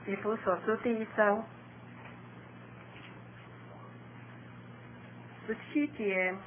以弗所书第1章17节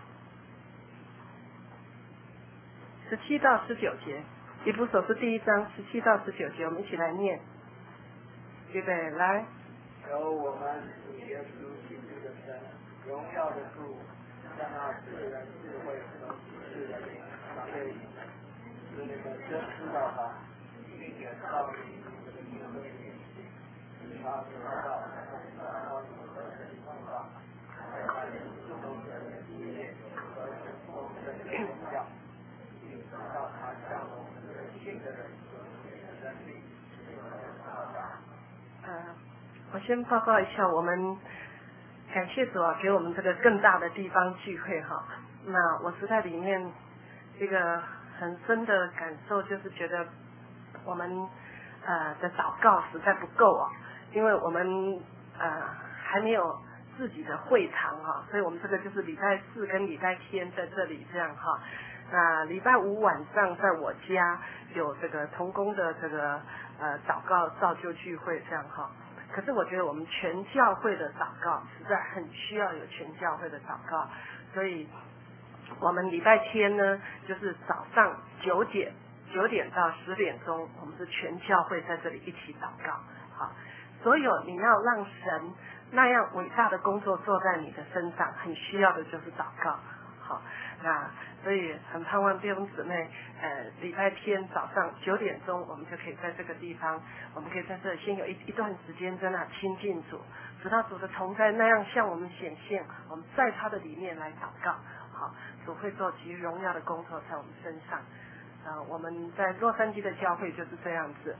，17到19节。以弗所书第1章17到19节，我们一起来念。预备，来。 有我们主耶稣基督的神，荣耀的主，在那赐人智慧和启示的灵赏给你们，使你们真知道他，并且照着你们的智慧灵性，使他得到他所得的方法，在他人不同的经验和不同的荣耀，并知道他向我们的信的人所给的能力和大大。 我先报告一下，我们感谢主啊，给我们这个更大的地方聚会哈。那我是在里面这个很深的感受，就是觉得我们的祷告实在不够啊，因为我们还没有自己的会堂哈，所以我们这个就是礼拜4跟礼拜天在这里这样哈。那礼拜5晚上在我家有这个同工的这个祷告造就聚会这样哈。可是我觉得我们全教会的祷告实在很需要有全教会的祷告，所以我们礼拜天呢，就是早上9点到10点钟，我们是全教会在这里一起祷告。好，所有你要让神那样伟大的工作做在你的身上，很需要的就是祷告。好，那所以很盼望弟兄姊妹，礼拜天早上9点钟，我们就可以在这个地方，我们可以在这里先有一段时间在那亲近主，直到主的同在那样向我们显现，我们在他的里面来祷告。好，主会做极荣耀的工作在我们身上。我们在洛杉矶的教会就是这样子。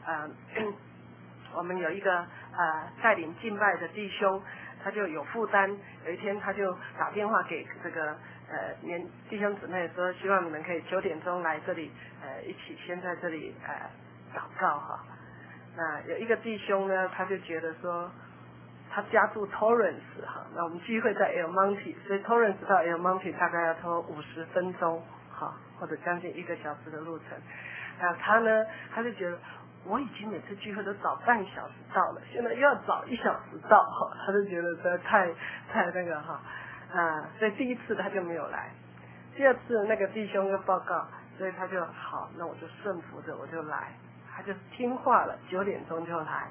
我们有一个带领敬拜的弟兄，他就有负担，有一天他就打电话给这个弟兄姊妹说，希望你们可以9点钟来这里一起先在这里祷告哈。那有一个弟兄呢，他就觉得说他家住 Torrance 哈，那我们聚会在 El Monte， 所以 Torrance 到 El Monte 大概要拖50分钟哈，或者将近1个小时的路程。他呢，他就觉得我已经每次聚会都早半小时到了，现在又要早1小时到哈，他就觉得实在太那个哈。所以第一次他就没有来，第二次那个弟兄又报告，所以他就好，那我就顺服着我就来，他就听话了，9点钟就来。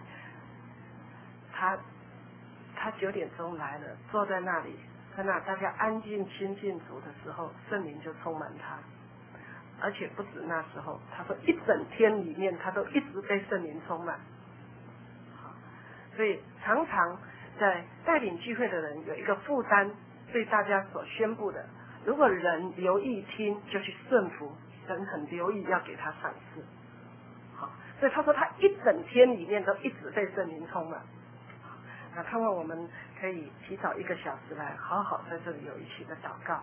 他9点钟来了，坐在那里，在那大家安静亲近主的时候，圣灵就充满他，而且不止那时候，他说一整天里面他都一直被圣灵充满。所以常常在带领聚会的人有一个负担，对大家所宣布的，如果人留意听，就去顺服，神很留意要给他赏赐。好，所以他说他一整天里面都一直被圣灵充满。那盼望我们可以提早1个小时来，好好在这里有一起的祷告。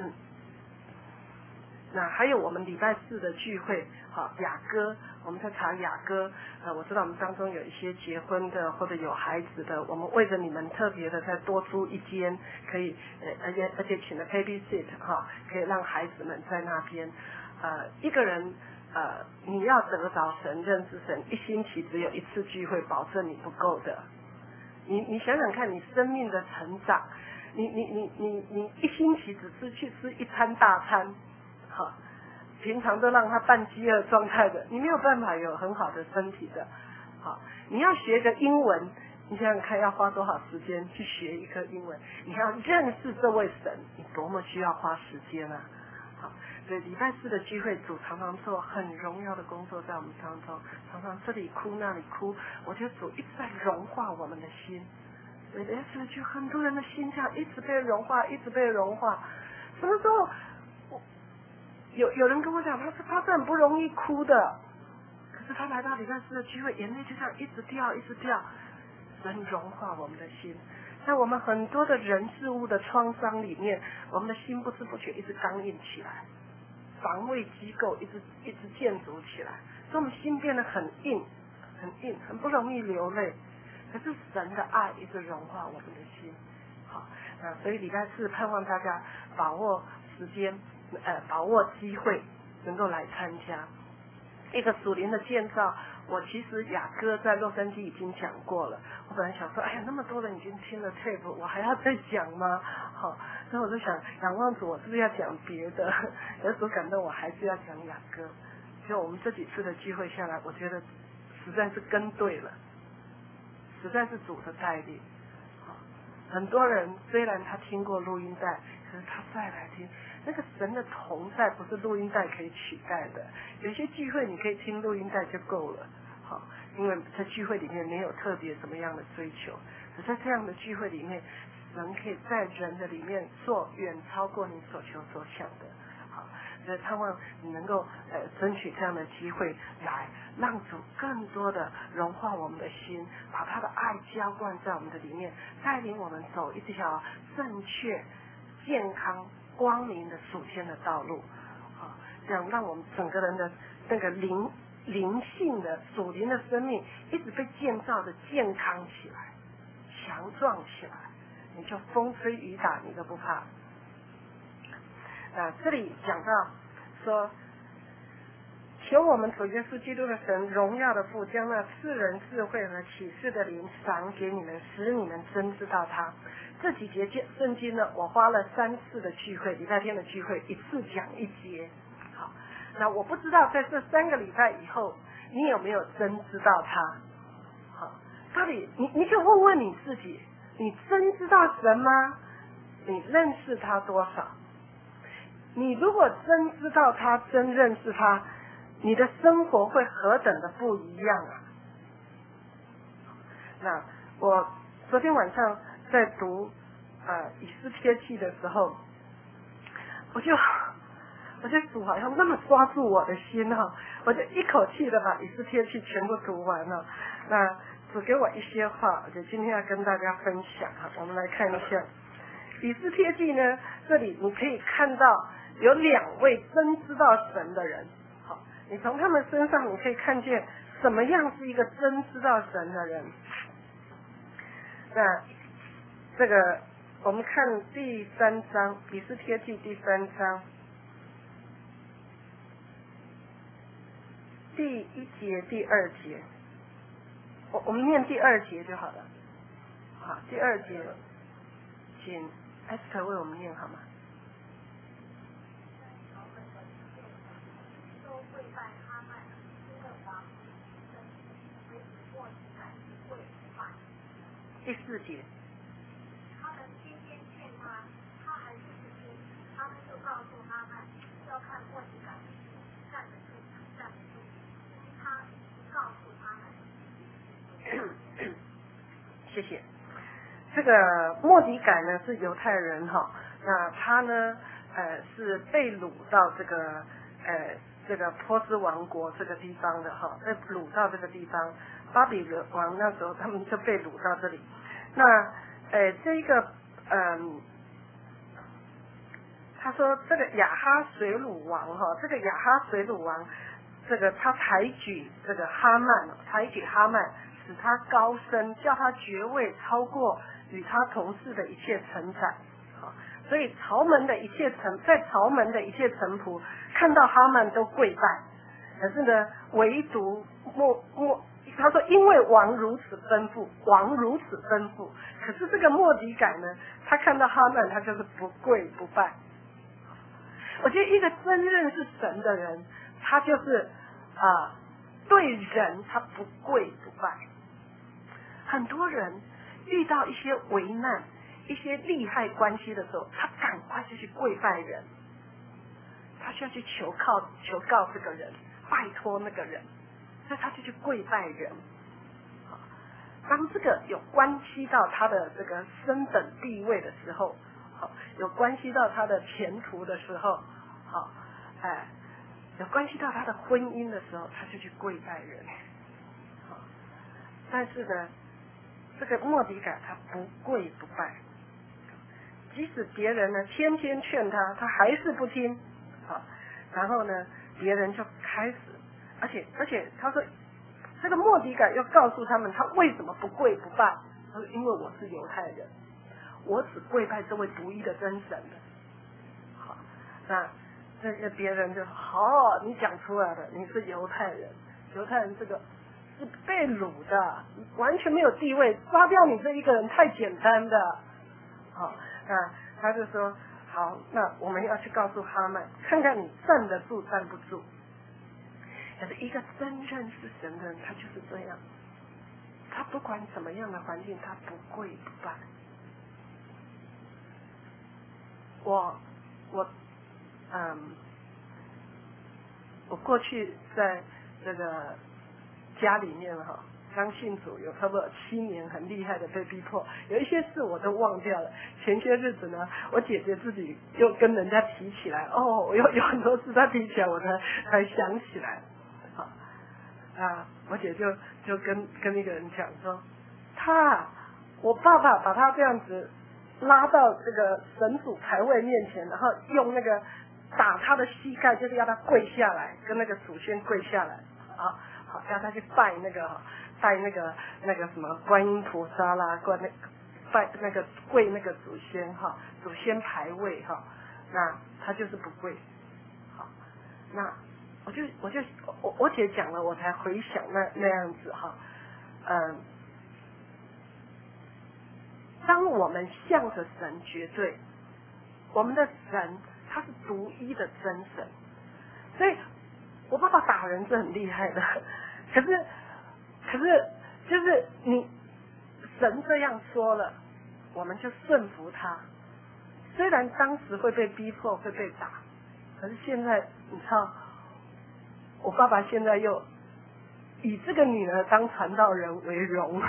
那还有我们礼拜4的聚会，好，雅歌，我们在查雅歌，我知道我们当中有一些结婚的或者有孩子的，我们为着你们特别的再多租一间，可以，而且请了 baby sit 哈，可以让孩子们在那边，一个人，你要得着神，认识神，1星期只有1次聚会，保证你不够的。你想想看，你生命的成长，你1星期只是去吃1餐大餐，好，平常都让他半饥饿状态的，你没有办法有很好的身体的。好，你要学个英文，你想想看要花多少时间去学一个英文，你要认识这位神，你多么需要花时间啊。好，所以礼拜4的聚会，主常常做很荣耀的工作在我们当中，常常这里哭那里哭，我觉得主一直在融化我们的心。所以礼拜4的聚会，很多人的心这样一直被融化，一直被融化。什么时候有人跟我讲，他是很不容易哭的，可是他来到礼拜4的聚会，眼泪就这样一直掉一直掉，神融化我们的心。在我们很多的人事物的创伤里面，我们的心不知不觉一直刚硬起来，防卫机构一直建筑起来，所以我们心变得很硬，很不容易流泪。可是神的爱一直融化我们的心。好，所以礼拜4盼望大家把握时间，把握机会，能够来参加一个属灵的建造。 我其实雅歌在洛杉矶已经讲过了，我本来想说，哎呀，那么多人已经听了 tape， 我还要再讲吗？好，所以我就想，仰望主，我是不是要讲别的？有所感动，我还是要讲雅歌。就我们这几次的聚会下来，我觉得实在是跟对了，实在是主的带领。很多人虽然他听过录音带，可是他再来听，那个神的同在不是录音带可以取代的。有些聚会你可以听录音带就够了，好，因为在聚会里面没有特别什么样的追求。可在这样的聚会里面，神可以在人的里面做远超过你所求所想的。好，所以盼望你能够争取这样的机会，来让主更多的融化我们的心，把他的爱浇灌在我们的里面，带领我们走一条正确、健康、光明的属天的道路。好，这样让我们整个人的那个灵性的属灵的生命一直被建造的健康起来、强壮起来，你就风吹雨打你都不怕。这里讲到说，求我们主耶稣基督的神，荣耀的父，将那赐人智慧和启示的灵赏给你们，使你们真知道他。这几节圣经呢，我花了3次的聚会，礼拜天的聚会，一次讲1节。好，那我不知道在这3个礼拜以后，你有没有真知道他？好，到底你就问问你自己，你真知道神吗？你认识他多少？你如果真知道他，真认识他，你的生活会何等的不一样啊！那我昨天晚上在读以斯帖记的时候，我就主好像那么抓住我的心哈，我就一口气的把以斯帖记全部读完了。那主给我一些话，我就今天要跟大家分享哈。我们来看一下以斯帖记呢，这里你可以看到有2位真知道神的人。好，你从他们身上你可以看见什么样是一个真知道神的人。那这个我们看第3章，以斯帖记第3章第1节、第2节，我们念第2节就好了。好，第2节，请 Esther 为我们念好吗？第4节。 他们天天劝他，他还是不听。他们就告诉他们，要看莫迪改站得住，站得住。他不告诉他们。 谢谢。这个莫迪改呢是犹太人哈，那他呢是被掳到这个波斯王国这个地方的哈，被掳到这个地方，巴比伦王那时候他们就被掳到这里。那这个他说这个亚哈水鲁王哈，这个亚哈水鲁王，这个他抬举这个哈曼，使他高升，叫他爵位超过与他同事的一切臣宰。所以朝门的一切臣仆看到哈曼都跪拜，可是呢，唯独他说因为王如此吩咐，可是这个莫迪改呢，他看到哈曼，他就是不跪不拜。我觉得一个真认识神的人，他就是对人他不跪不拜。很多人遇到一些危难、一些利害关系的时候，他赶快就去跪拜人，他需要去求告这个人，拜托那个人，所以他就去跪拜人。当这个有关系到他的这个身等地位的时候，有关系到他的前途的时候，有关系到他的婚姻的时候，他就去跪拜人。但是呢，这个莫迪改他不跪不拜，即使别人呢天天劝他，他还是不听。然后呢，别人就开始，而且他说，这个莫迪改又告诉他们，他为什么不跪不拜？他说，因为我是犹太人，我只跪拜这位独一的真神的。好，那这些别人就好，你讲出来了，你是犹太人，犹太人这个是被掳的，完全没有地位，抓掉你这一个人太简单的。好，那他就说好，那我们要去告诉哈曼，看看你站得住站不住。可是一个真认识神的人，他就是这样，他不管什么样的环境，他不跪不拜。我过去在这个家里面刚信主有差不多7年，很厉害的被逼迫，有一些事我都忘掉了。前些日子呢，我姐姐自己又跟人家提起来，有很多事她提起来，我才想起来。我姐就跟一个人讲说，我爸爸把他这样子拉到这个神主牌位面前，然后用那个打他的膝盖，就是要他跪下来，跟那个祖先跪下来，好，要他去拜那个什么观音菩萨啦，拜那个跪那个祖先祖先牌位那他就是不跪。好，那我姐讲了，我才回想那样子当我们向着神绝对，我们的神他是独一的真神，所以我爸爸打人是很厉害的，可是就是神这样说了，我们就顺服他。虽然当时会被逼迫会被打，可是现在你知道，我爸爸现在又以这个女儿当传道人为荣，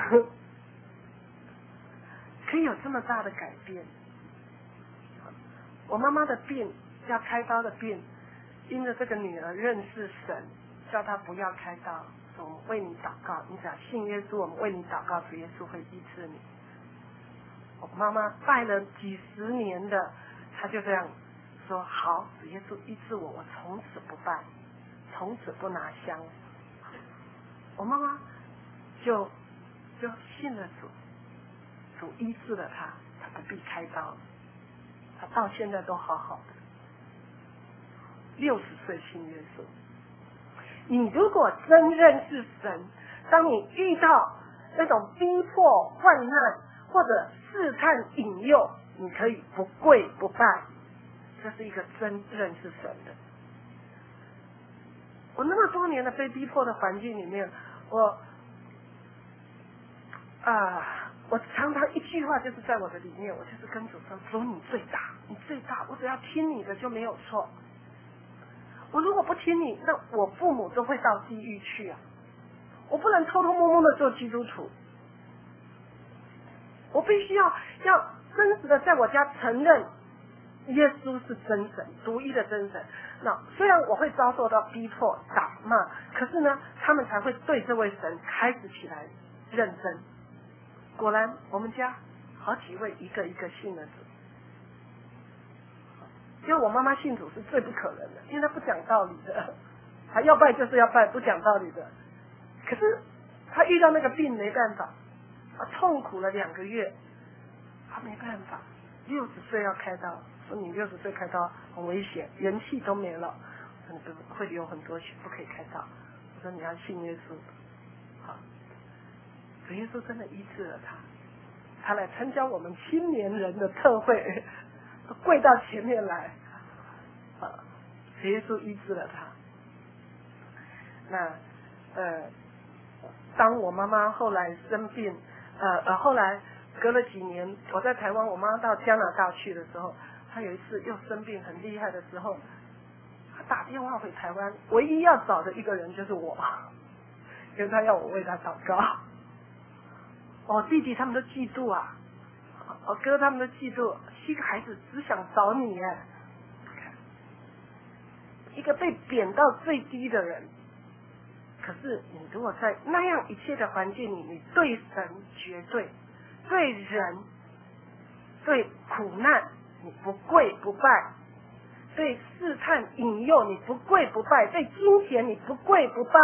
可以有这么大的改变。我妈妈的病要开刀的病，因着这个女儿认识神，叫她不要开刀，我们为你祷告，你只要信耶稣，我们为你祷告，主耶稣会医治你。我妈妈拜了几十年的，她就这样说，好，主耶稣医治我，我从此不拜，从此不拿香。我妈妈就信了主，主医治了她，她不必开刀，她到现在都好好的。60岁信耶稣。你如果真认识神，当你遇到那种逼迫、患难或者试探、引诱，你可以不跪不拜，这是一个真认识神的。我那么多年的被逼迫的环境里面，我常常一句话就是在我的里面，我就是跟主说，主你最大，你最大，我只要听你的就没有错。我如果不听你，那我父母都会到地狱去啊！我不能偷偷摸摸的做基督徒，我必须要真实的在我家承认耶稣是真神，独一的真神。那虽然我会遭受到逼迫、打骂，可是呢，他们才会对这位神开始起来认真。果然，我们家好几位一个一个信了主。因为我妈妈信主是最不可能的，因为她不讲道理的，她要拜就是要拜，不讲道理的。可是她遇到那个病没办法，她痛苦了2个月，她没办法，60岁要开刀，说你60岁开刀很危险，元气都没了，我说你会流很多血，不可以开刀。我说你要信耶稣，好，主耶稣真的医治了她，她来参加我们青年人的特会。跪到前面来，耶稣医治了他。那当我妈妈后来生病，后来隔了几年，我在台湾，我妈到加拿大去的时候，她有一次又生病很厉害的时候，她打电话回台湾，唯一要找的一个人就是我，因为她要我为她祷告。弟弟他们都嫉妒啊。我哥他们都嫉妒，7个孩子只想找你耶，一个被贬到最低的人。可是你如果在那样一切的环境里，你对神绝对，对人，对苦难你不跪不拜，对试探引诱你不跪不拜，对金钱你不跪不拜，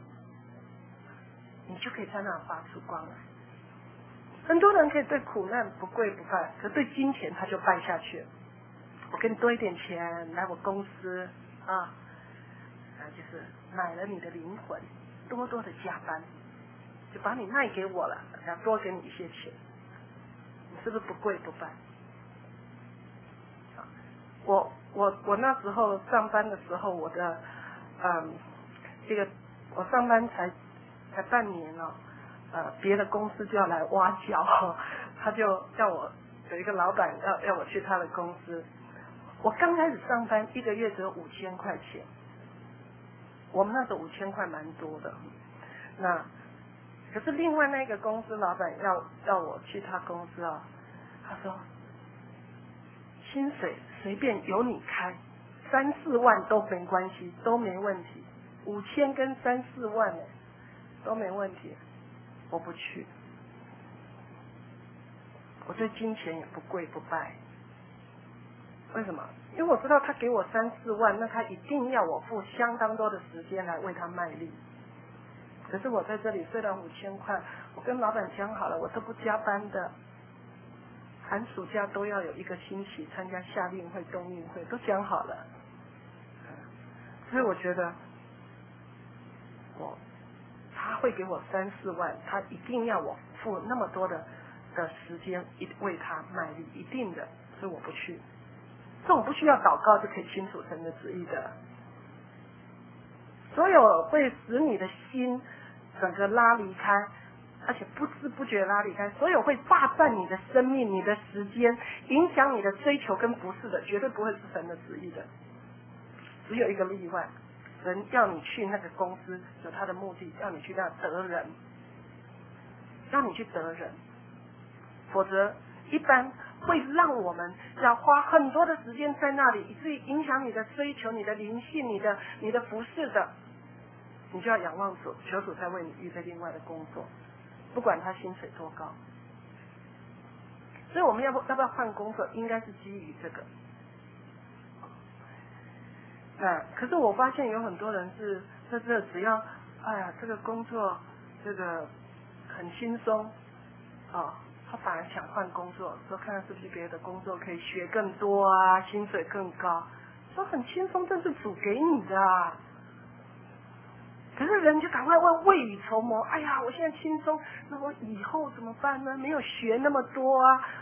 你就可以在那发出光来。很多人可以对苦难不跪不拜，可对金钱他就拜下去了。我给你多一点钱来我公司就是买了你的灵魂，多多的加班， 就把你卖给我了，要多给你一些钱，你是不是不跪不拜？我那时候上班的时候，我的这个我上班才半年了，别的公司就要来挖角，他就叫我有一个老板要我去他的公司。我刚开始上班1个月只有5000块钱，我们那时候5000块蛮多的。那可是另外那个公司老板要我去他公司啊，他说薪水随便由你开，3、4万都没关系，都没问题，5000跟3、4万都没问题，我不去。我对金钱也不跪不拜。为什么？因为我知道他给我3、4万，那他一定要我付相当多的时间来为他卖力。可是我在这里虽然5000块，我跟老板讲好了，我都不加班的，寒暑假都要有1个星期参加夏令会、冬运会，都讲好了。所以我觉得他会给我3、4万，他一定要我付那么多的时间为他卖力，一定的，所以我不去。这种不需要祷告就可以清楚神的旨意的。所有会使你的心整个拉离开，而且不知不觉拉离开，所有会霸占你的生命、你的时间，影响你的追求跟服事的，绝对不会是神的旨意的。只有一个例外，神要你去那个公司有他的目的，要你去那得人，让你去得人，否则一般会让我们要花很多的时间在那里，以至于影响你的追求、你的灵性、你的服事的，你就要仰望主，求主再为你预备另外的工作，不管他薪水多高。所以我们要不要换工作，应该是基于这个。可是我发现有很多人是在这只要这个工作这个很轻松他反而想换工作，说看看是不是别的工作可以学更多啊，薪水更高。说很轻松，这是主给你的可是人就赶快问未雨绸缪，哎呀，我现在轻松，那我以后怎么办呢？没有学那么多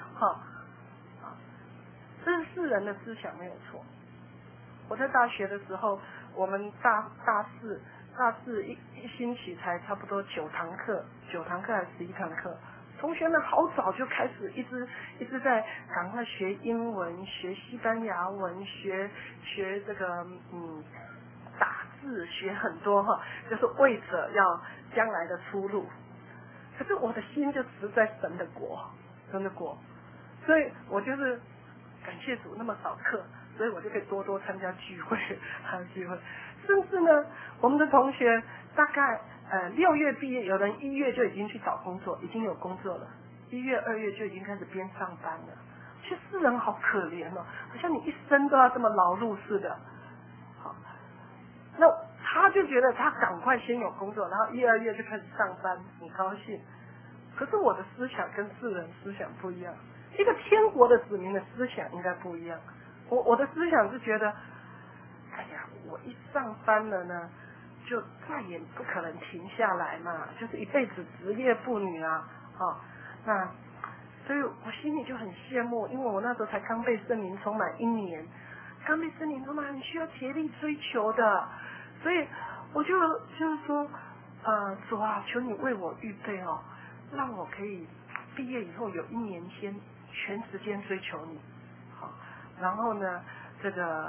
这是世人的思想没有错。我在大学的时候，我们大四一星期才差不多9堂课还是11堂课。同学们好早就开始一直在赶快学英文、学西班牙文、学这个打字，学很多就是为着要将来的出路。可是我的心就实在神的国，所以我就是感谢主那么少课，所以我就可以多参加聚会，甚至呢，我们的同学大概6月毕业，有人1月就已经去找工作，已经有工作了，1月、2月就已经开始边上班了。其实世人好可怜好像你一生都要这么劳碌似的。那他就觉得他赶快先有工作，然后1、2月就开始上班，很高兴。可是我的思想跟世人思想不一样，一个天国的子民的思想应该不一样。我的思想是觉得，哎呀，我一上班了呢，就再也不可能停下来嘛，就是一辈子职业妇女那所以我心里就很羡慕，因为我那时候才刚被圣灵充满1年，刚被圣灵充满，很需要竭力追求的，所以我就是说，主啊，求你为我预备让我可以毕业以后有1年先全时间追求你，然后呢，这个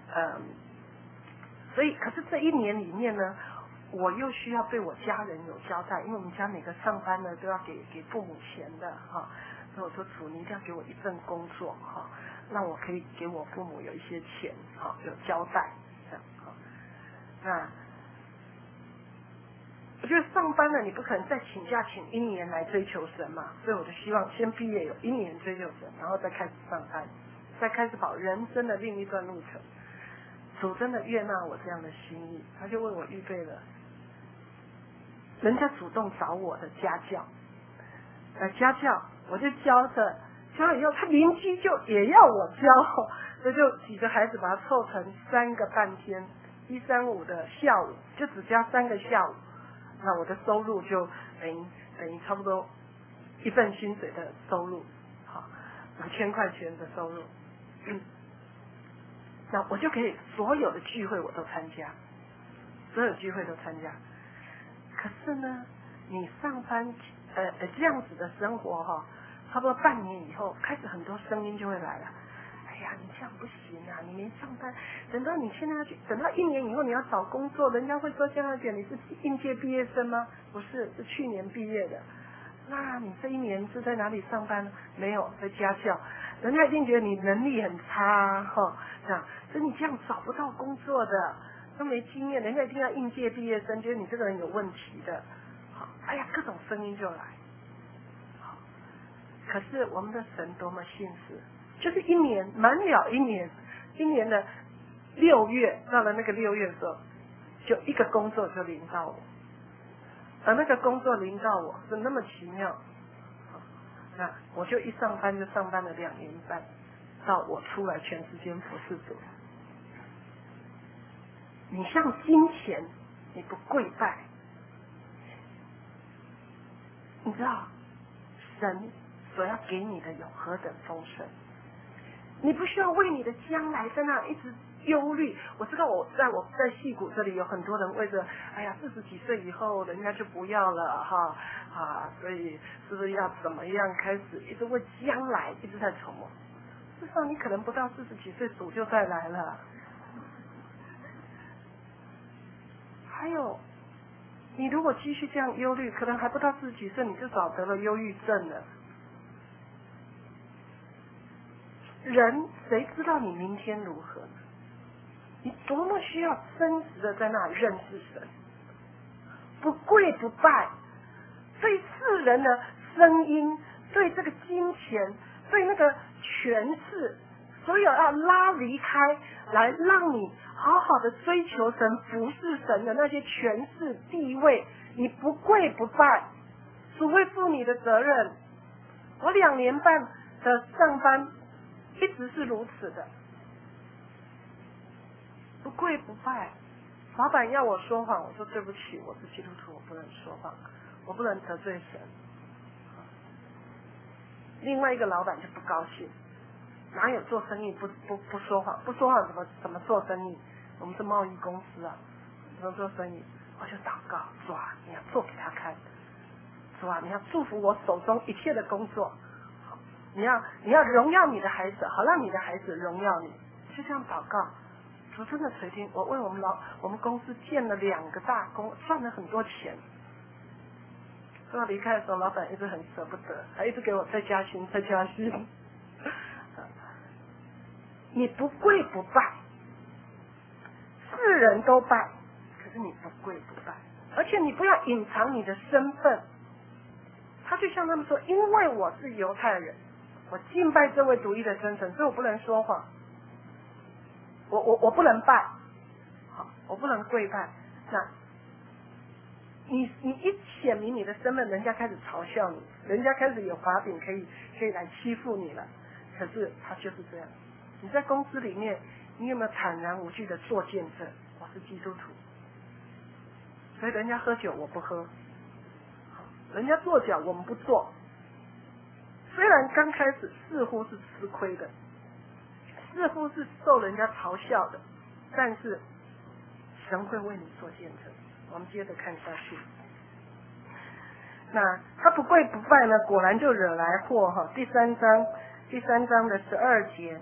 所以可是这1年里面呢，我又需要对我家人有交代，因为我们家每个上班呢都要给父母钱的所以我说主，你一定要给我一份工作让我可以给我父母有一些钱有交代这样那我觉得上班了你不可能再请假请1年来追求神嘛，所以我就希望先毕业有1年追求神，然后再开始上班，再开始跑人生的另一段路程。主真的悦纳我这样的心意，他就为我预备了人家主动找我的家教，我就教了以后，他邻居就也要我教，所以就几个孩子把它凑成3个半天，1、3、5的下午，就只加3个下午，那我的收入就等于等于差不多1份薪水的收入，好，5000块钱的收入，那我就可以所有的聚会我都参加，所有聚会都参加。可是呢，你上班这样子的生活哈，差不多半年以后，开始很多声音就会来了。哎呀，你这样不行啊！你没上班，等到你现在要去，等到1年以后你要找工作，人家会说江小姐你是应届毕业生吗？不是，是去年毕业的。那你这1年是在哪里上班呢？没有，在家教。人家一定觉得你能力很差啊，这样，所以你这样找不到工作的，都没经验，人家一定要应届毕业生，觉得你这个人有问题的。好，哎呀，各种声音就来。好，可是我们的神多么信实，就是1年满了1年的6月，到了那个6月的时候，就一个工作就临到我，而那个工作临到我是那么奇妙。那我就一上班就上班了2年半，到我出来全时间服侍主。你像金钱，你不跪拜，你知道神所要给你的有何等丰盛？你不需要为你的将来在那一直忧虑。我知道我在矽谷这里有很多人为着，哎呀40几岁以后人家就不要了所以是不是要怎么样开始一直为将来一直在筹谋？至少你可能不到40几岁主就再来了。还有，你如果继续这样忧虑，可能还不到40几岁你就早得了忧郁症了。人谁知道你明天如何呢？你多么需要真实的在那认识神，不跪不拜，对世人的声音，对这个金钱，对那个权势，所有要拉离开，来让你好好的追求神、服侍神的那些权势地位，你不跪不拜，主会负你的责任。我2年半的上班一直是如此的，不跪不拜。老板要我说谎，我说对不起，我是基督徒，我不能说谎，我不能得罪神。另外一个老板就不高兴，哪有做生意不说谎？不说谎怎么做生意？我们是贸易公司啊，怎么做生意？我就祷告，主啊，你要做给他看，主啊，你要祝福我手中一切的工作，你要荣耀你的孩子，好让你的孩子荣耀你。就这样祷告，主真的垂听。我为我们公司建了2个大工，赚了很多钱。说要离开的时候，老板一直很舍不得，还一直给我再加薪。你不跪不拜，世人都拜，可是你不跪不拜，而且你不要隐藏你的身份。他就像他们说，因为我是犹太人，我敬拜这位独一的真神，所以我不能说谎，我不能拜，好，我不能跪拜。那你一显明你的身份，人家开始嘲笑你，人家开始有把柄可以来欺负你了。可是他就是这样。你在公司里面，你有没有坦然无惧的做见证？我是基督徒，所以人家喝酒我不喝，人家做脚我们不做。虽然刚开始似乎是吃亏的，似乎是受人家嘲笑的，但是神会为你做见证。我们接着看下去。那他不跪不拜呢，果然就惹来祸哈。第三章的12节，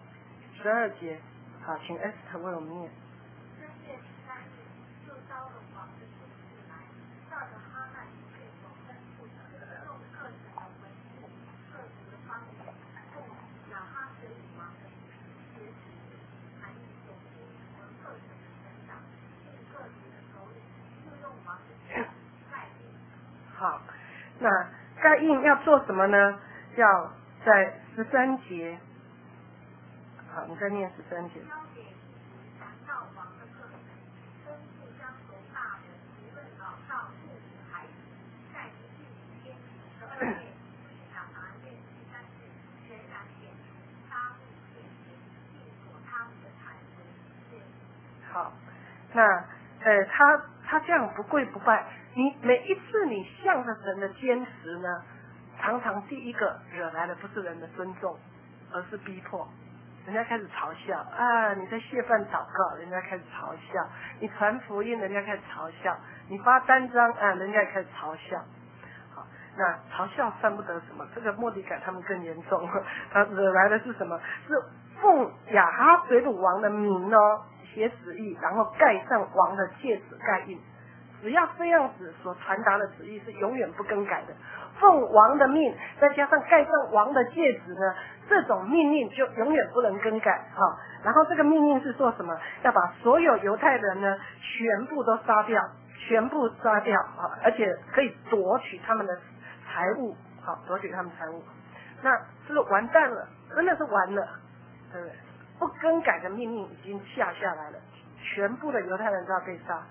好，请 Esther 为我们念。 3月13日，就招了王的书信来，照着哈曼对所吩咐的，用各省的文字、各族的方言，供亚哈随鲁王的学士、还有总督和各省的省长，并各族的首领，就用王的书盖印。 好，那盖印要做什么呢？要在13节。好，你再念13节。 交给一直传到王的各省，吩咐将从大人无论老少妇女孩子，在第5天12夜亚麻月第3日，全然剪除杀戮献祭，并索他们的产为业。 好，那他这样不跪不拜， 你每一次你向着神的坚持呢，常常第一个惹来的不是人的尊重，而是逼迫。人家开始嘲笑啊，你在谢饭祷告，人家开始嘲笑；你传福音，人家开始嘲笑；你发单张啊，人家也开始嘲笑。好，那嘲笑算不得什么，这个末底改他们更严重，他惹来的是什么？是奉亚哈随鲁王的名哦，写旨意，然后盖上王的戒指盖印。只要这样子所传达的旨意是永远不更改的，奉王的命，再加上盖上王的戒指呢，这种命令就永远不能更改哈。然后这个命令是做什么？要把所有犹太人呢全部都杀掉，全部杀掉啊，而且可以夺取他们的财物，好，夺取他们财物。那这个完蛋了，真的是完了，对不对？不更改的命令已经下来了，全部的犹太人都要被杀。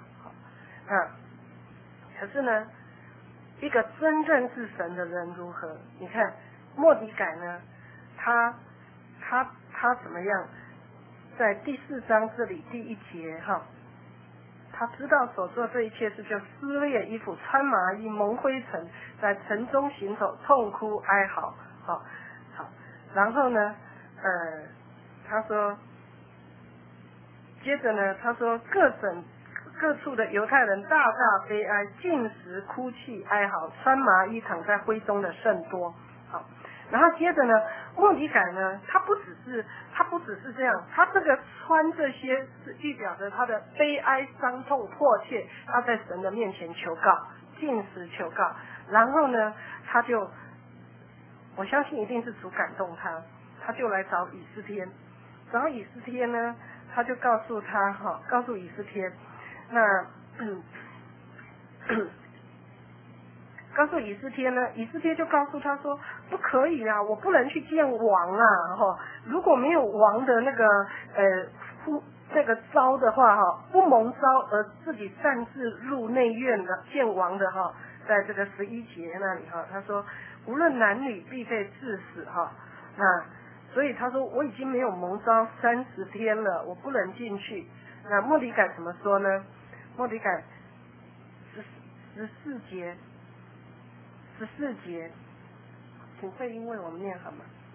可是呢，一个真认识神的人如何？你看末底改呢，他怎么样？在第4章这里第1节哈，他知道所做这一切事，就撕裂衣服，穿麻衣，蒙灰尘，在城中行走，痛哭哀嚎。好，然后呢，他说，接着呢，他说各处的犹太人大大悲哀，进食哭泣哀嚎，穿麻衣躺在灰中的甚多。好，然后接着呢，末底改呢，他不只是这样，他这个穿这些是预表着他的悲哀、伤痛、迫切，他在神的面前求告，进食求告。然后呢，我相信一定是主感动他就来找以斯帖，呢，他就告诉以斯帖。那告诉以斯帖呢，以斯帖就告诉他说，不可以啊，我不能去见王啊，如果没有王的那个这个招的话不蒙招而自己擅自入内院的见王的在这个11节那里他说无论男女必被致死那所以他说我已经没有蒙招30天了，我不能进去。那末底改怎么说呢？末底改14节，请会因为我们念好吗？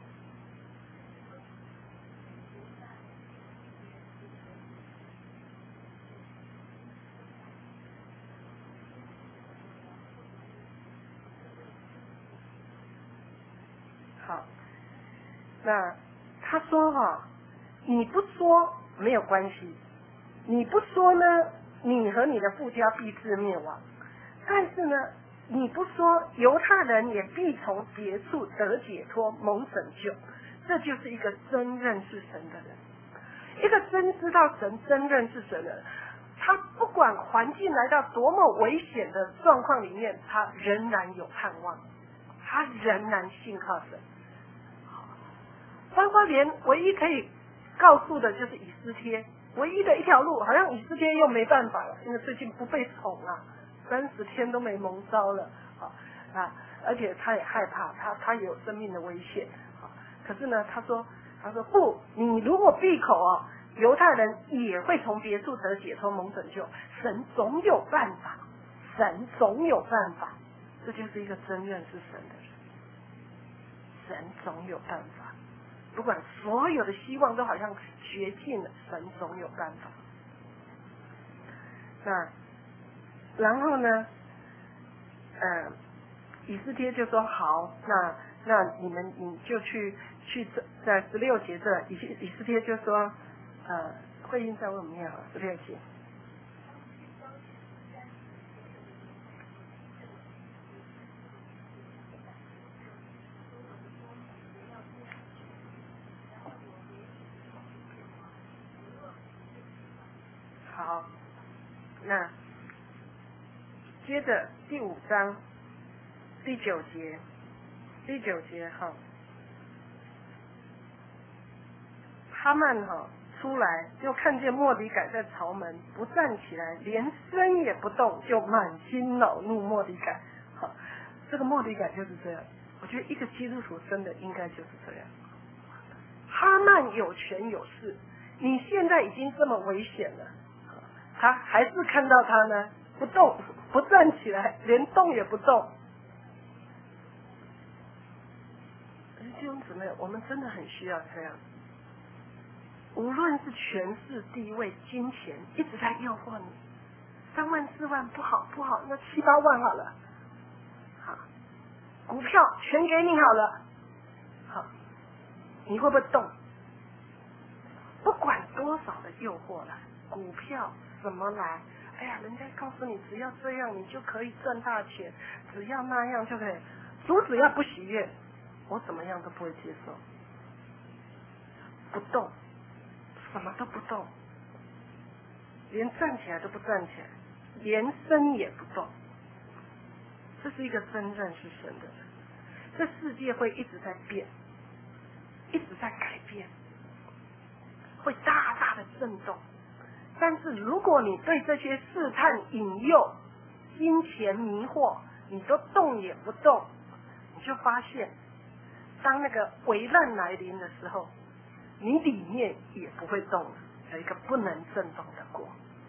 好，那他说你不说没有关系，你不说呢，你和你的父家必至灭亡。但是呢，你不说，犹太人也必从别处得解脱，蒙拯救。这就是一个真认识神的人，一个真知道神、真认识神的人。他不管环境来到多么危险的状况里面，他仍然有盼望，他仍然信靠神。包括连唯一可以告诉的就是以斯帖，唯一的一条路，好像以斯帖又没办法了，因为最近不被宠30天都没蒙招了而且他也害怕，他也有生命的危险可是呢，他说不，你如果闭口犹太人也会从别处得解脱蒙拯救，神总有办法，这就是一个真认识神的人，神总有办法，不管所有的希望都好像绝尽了，神总有办法。那然后呢以斯帖就说好，那你就去在16节这以斯帖就说会音在为我们念16节。好，那接着第5章第9节哈曼出来就看见末底改在朝门，不站起来，连身也不动，就满心恼怒末底改。这个末底改就是这样，我觉得一个基督徒真的应该就是这样。哈曼有权有势，你现在已经这么危险了，他还是看到他呢不动， 不站起来，连动也不动。弟兄姊妹，我们真的很需要这样。无论是权势、地位、金钱，一直在诱惑你。3万、4万不好，那7、8万好了。好，股票全给你好了。好，你会不会动？不管多少的诱惑来，股票怎么来？哎呀，人家告诉你只要这样你就可以赚大钱，只要那样就可以。主只要不喜悦，我怎么样都不会接受。不动，什么都不动，连站起来都不站起来，连身也不动。这是一个真认识神的人。这世界会一直在变，一直在改变，会大大的震动。但是如果你对这些试探、引诱、金钱迷惑，你都动也不动，你就发现，当那个危难来临的时候，你里面也不会动了，有一个不能震动的国。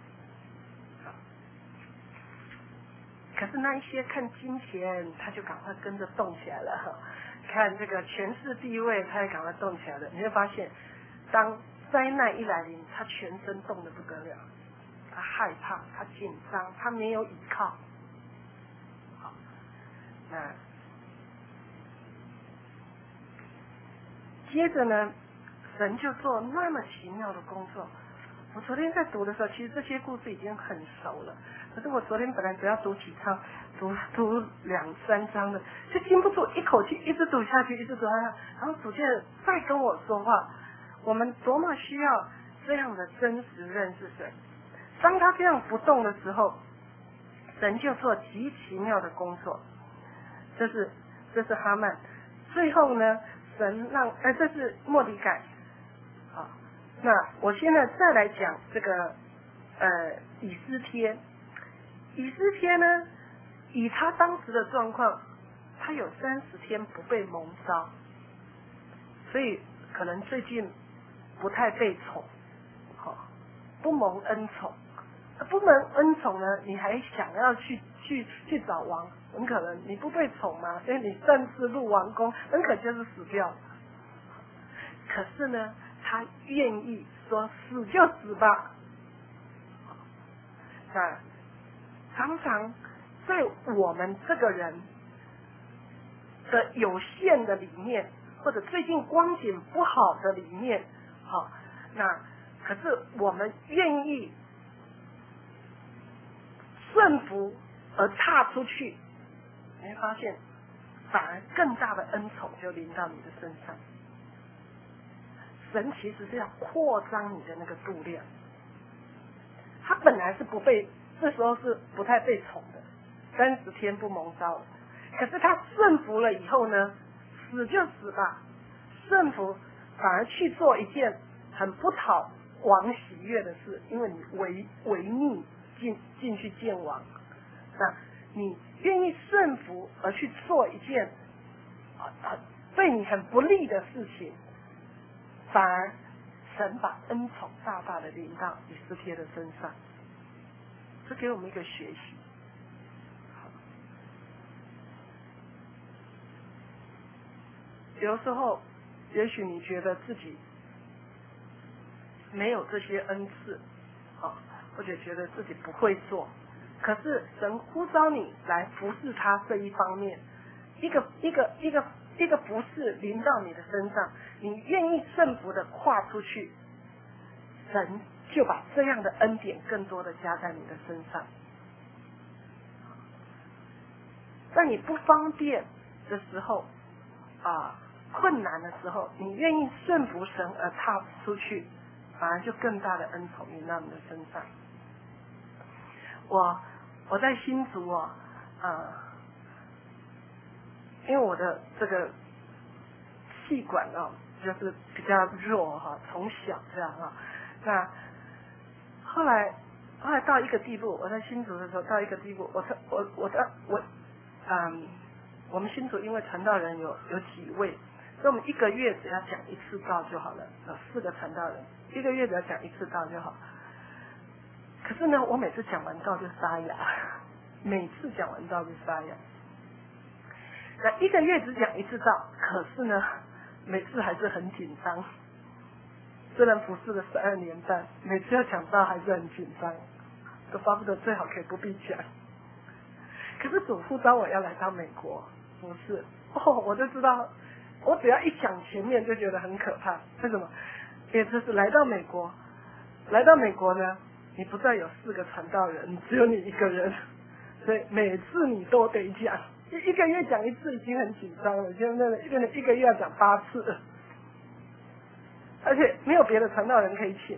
可是那一些看金钱，他就赶快跟着动起来了；看这个权势地位，他也赶快动起来了。你会发现，当灾难一来临，他全身动得不得了，他害怕，他紧张，他没有依靠。好，那接着呢，神就做那么奇妙的工作。我昨天在读的时候，其实这些故事已经很熟了。可是我昨天本来只要读几章，读2、3章的，就禁不住一口气一直读下去，一直读下去。然后主见再跟我说话，我们多么需要这样的真实认识神。当他这样不动的时候，神就做极奇妙的工作。这是哈曼。最后呢，神让这是末底改。好，那我现在再来讲这个以斯帖。以斯帖呢，以他当时的状况，他有30天不被蒙召，所以可能最近不太被宠，不蒙恩宠。不蒙恩宠呢，你还想要去找王，很可能你不被宠嘛，所以你擅自入王宫，很可能就是死掉。可是呢，他愿意说死就死吧。那常常在我们这个人的有限的里面，或者最近光景不好的里面，好，那可是我们愿意顺服而踏出去，你会发现反而更大的恩宠就临到你的身上。神其实是要扩张你的那个度量。他本来是不被，这时候是不太被宠的，30天不蒙召。可是他顺服了以后呢，死就死吧，顺服反而去做一件很不讨王喜悦的事，因为你违逆进去见王。那你愿意顺服而去做一件对你很不利的事情，反而神把恩宠大大的临到以斯帖的身上，这给我们一个学习。有时候也许你觉得自己没有这些恩赐，或者觉得自己不会做，可是神呼召你来服侍他这一方面，一个不是临到你的身上，你愿意顺服的跨出去，神就把这样的恩典更多的加在你的身上。在你不方便的时候困难的时候，你愿意顺服神而踏出去，反而就更大的恩宠临到你的身上。我在新竹因为我的这个气管就是比较弱从小这样那后来到一个地步，我在新竹的时候到一个地步，我们新竹因为传道人有几位，所以我们1个月只要讲1次道就好了，4个传道人，1个月只要讲1次道就好。可是呢，我每次讲完道就沙哑， 每次讲完道就沙哑。那1个月只讲1次道，可是呢，每次还是很紧张。虽然服侍了12年半，每次要讲道还是很紧张，都巴不得最好可以不必讲。可是主呼召我要来到美国，不是我就知道，我只要一讲前面就觉得很可怕。为什么？因为这是来到美国，呢，你不再有4个传道人，只有你1个人，所以每次你都得讲。1个月讲1次已经很紧张了，现在1个月要讲8次，而且没有别的传道人可以请。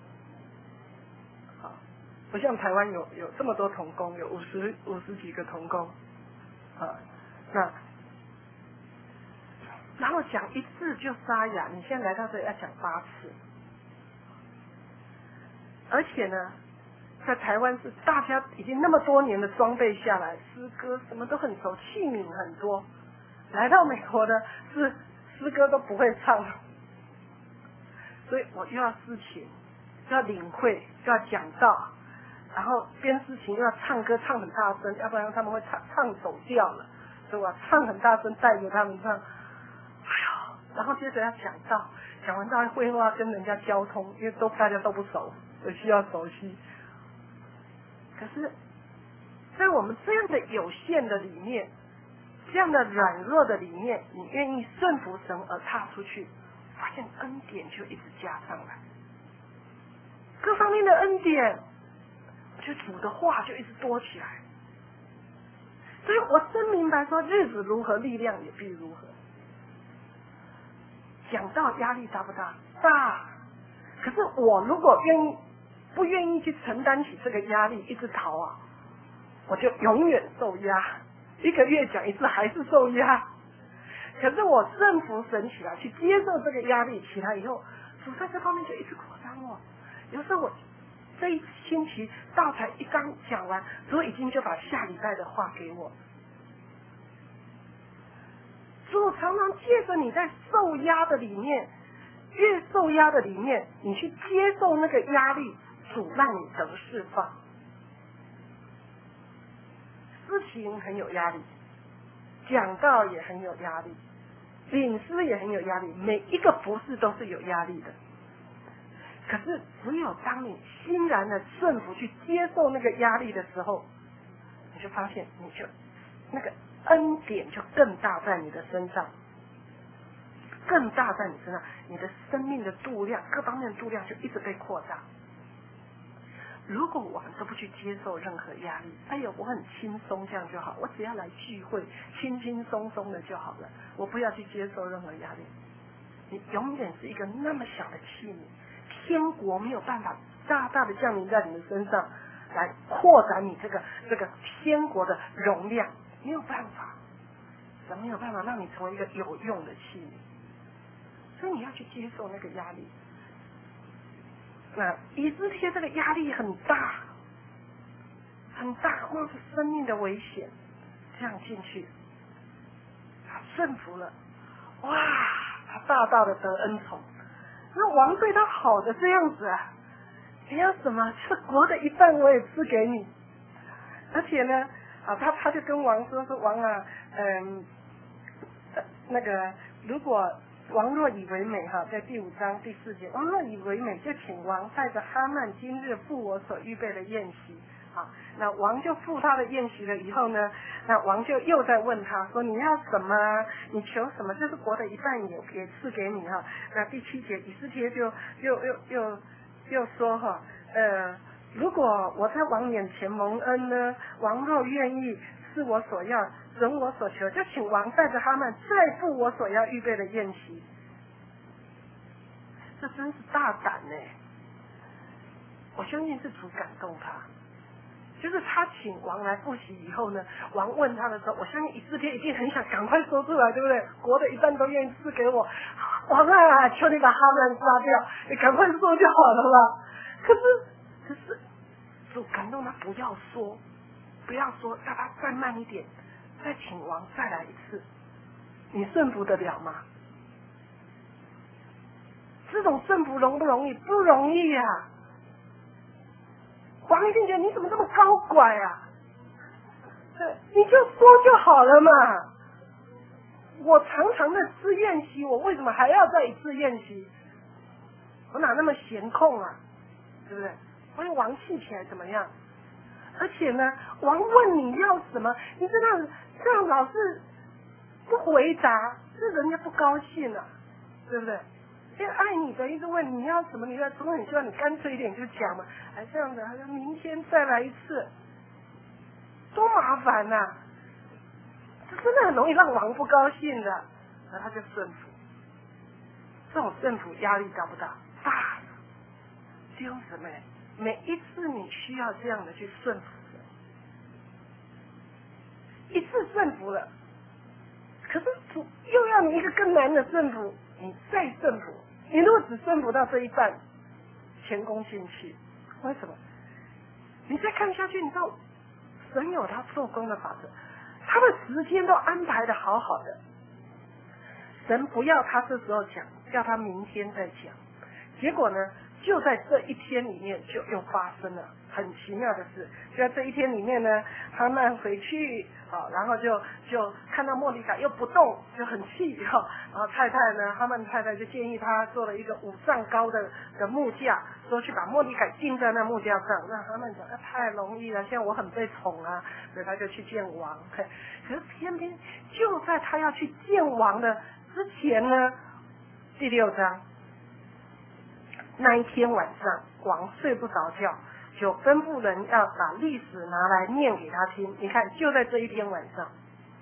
好，不像台湾有这么多同工，有50几个同工，然后讲1次就沙哑，你现在来到这里要讲8次，而且呢，在台湾是大家已经那么多年的装备下来，诗歌什么都很熟，器皿很多。来到美国的是诗歌都不会唱，所以我又要司琴，又要领会，又要讲道，然后边司琴又要唱歌唱很大声，要不然他们会唱走调了，所以我要唱很大声带着他们唱。然后接着要讲道，讲完道会要跟人家交通，因为大家都不熟，所以需要熟悉。可是，在我们这样的有限的里面，这样的软弱的里面，你愿意顺服神而踏出去，发现恩典就一直加上来，各方面的恩典，就主的话就一直多起来。所以我真明白说，日子如何，力量也必如何。讲到压力大不大？大。可是我如果不愿意去承担起这个压力，一直逃啊，我就永远受压。1个月讲1次还是受压。可是我顺服神起来，去接受这个压力起来以后，主在这方面就一直扩张我。有时候我这一星期道才一刚讲完，主已经就把下礼拜的话给我。主常常借着你在受压的里面，越受压的里面，你去接受那个压力，主让你得释放。事情很有压力，讲道也很有压力，领诗也很有压力，每一个服事都是有压力的。可是只有当你欣然的顺服去接受那个压力的时候，你就发现你就那个恩典就更大在你的身上，更大在你身上，你的生命的度量，各方面的度量就一直被扩大。如果我们都不去接受任何压力，哎呦，我很轻松这样就好，我只要来聚会，轻轻松松的就好了，我不要去接受任何压力。你永远是一个那么小的器皿，天国没有办法大大的降临在你的身上，来扩展你这个天国的容量，没有办法，神没有办法让你成为一个有用的器皿，所以你要去接受那个压力。那以斯帖这个压力很大，很大，冒着生命的危险，这样进去，他顺服了，哇，他大大的得恩宠。那王对他好的这样子啊，你要什么？这国的一半我也赐给你。而且呢，他就跟王说王啊，那个如果王若以为美在第5章第4节，王若以为美，就请王带着哈曼今日赴我所预备的宴席。那王就赴他的宴席了以后呢，那王就又在问他说，你要什么？你求什么？就是国的一半也赐给你那第7节，以斯帖就又说如果我在王眼前蒙恩呢，王若愿意是我所要，准我所求，就请王带着他们再赴我所要预备的宴席。这真是大胆呢！我相信是主感动他，就是他请王来赴席以后呢，王问他的时候，我相信以斯帖一定很想赶快说出来，对不对？国的一半都愿意赐给我，王啊，求你把哈曼杀掉，你赶快说就好了吧。可是主感动他不要说，让他再慢一点，再请王再来一次，你顺服得了吗？这种顺服容不容易？不容易啊！王一定觉得你怎么这么高拐啊？ 你就说就好了嘛。我常常的吃宴席，我为什么还要再一次宴席？我哪那么闲空啊？对不对？所以王气起来怎么样？而且呢，王问你要什么，你知道这样老是不回答，是人家不高兴啊，对不对？因为爱你的一直问你要什么，你要什么，你希望你干脆一点就讲嘛，还这样子，还要明天再来一次，多麻烦啊！这真的很容易让王不高兴的，然后他就顺服。这种顺服压力大不大？大了。弟兄姊妹，每一次你需要这样的去顺服的，一次顺服了，可是主又要你一个更难的顺服，你再顺服。你如果只顺服到这一半，前功尽弃。为什么？你再看下去，你知道神有他做工的法则，他的时间都安排的好好的。神不要他这时候讲，要他明天再讲。结果呢，就在这一天里面就又发生了很奇妙的事。就在这一天里面呢，他们回去然后就看到末底改又不动，就很气然后太太呢，他们太太就建议他做了一个5丈高的木架，说去把末底改钉在那木架上。那他们讲太容易了，现在我很被宠啊，所以他就去见王。可是偏偏就在他要去见王的之前呢，第6章那一天晚上，王睡不着觉，就吩咐人要把历史拿来念给他听。你看，就在这一天晚上，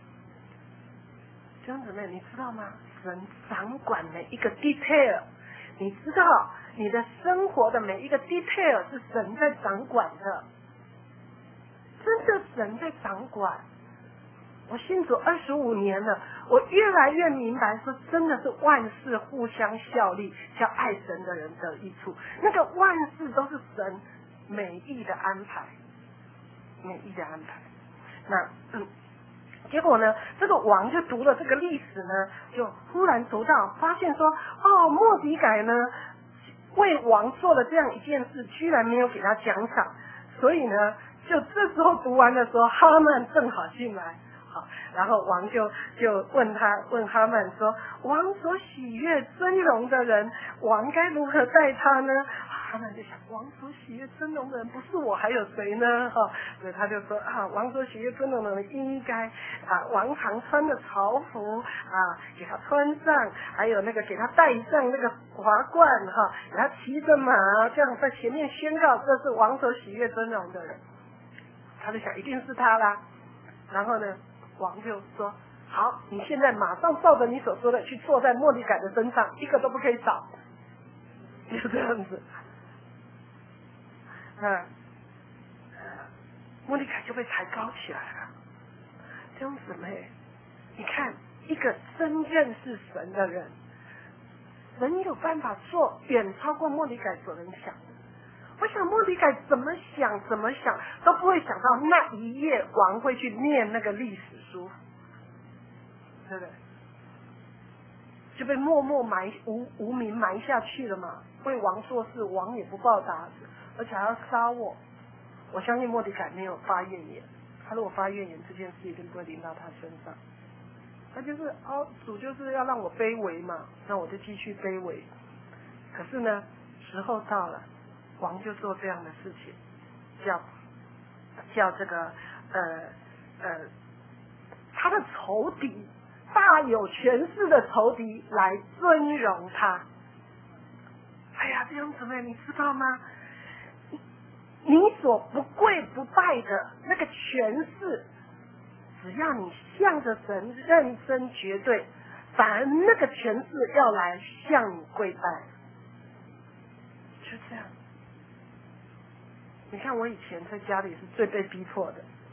弟兄姊妹，你知道吗？神掌管每一个 detail， 你知道你的生活的每一个 detail 是神在掌管的，真的神在掌管。我信主25年了，我越来越明白说，真的是万事互相效力，叫爱神的人得益处。那个万事都是神美意的安排，美意的安排。那结果呢，这个王就读了这个历史呢，就忽然读到发现说，末底改呢为王做了这样一件事，居然没有给他奖赏，所以呢，就这时候读完的时候，哈曼正好进来。然后王就问哈曼说，王所喜悦尊荣的人，王该如何待他呢？哈曼就想，王所喜悦尊荣的人不是我还有谁呢？所以他就说王所喜悦尊荣的人应该王常穿的朝服给他穿上，还有那个给他戴上那个华冠给他骑着马，这样在前面宣告这是王所喜悦尊荣的人。他就想一定是他啦，然后呢？王就说，好，你现在马上照着你所说的去坐在末底改的身上，一个都不可以少，就这样子。末底改就被抬高起来了。弟兄姊妹，你看一个真认识神的人，人有办法做远超过末底改所能想的。我想末底改怎么想都不会想到那一夜王会去念那个历史书，对不对？就被默默无名埋下去了嘛。为王做事，王也不报答，而且还要杀我。我相信末底改没有发怨言，他如果发怨言，这件事一定不会临到他身上。他就是主就是要让我卑微嘛，那我就继续卑微。可是呢，时候到了。王就做这样的事情，叫这个他的仇敌，大有权势的仇敌来尊荣他。哎呀，弟兄姊妹，你知道吗？你所不跪不拜的那个权势，只要你向着神认真绝对，反而那个权势要来向你跪拜，就这样。你看我以前在家里是最被逼迫的，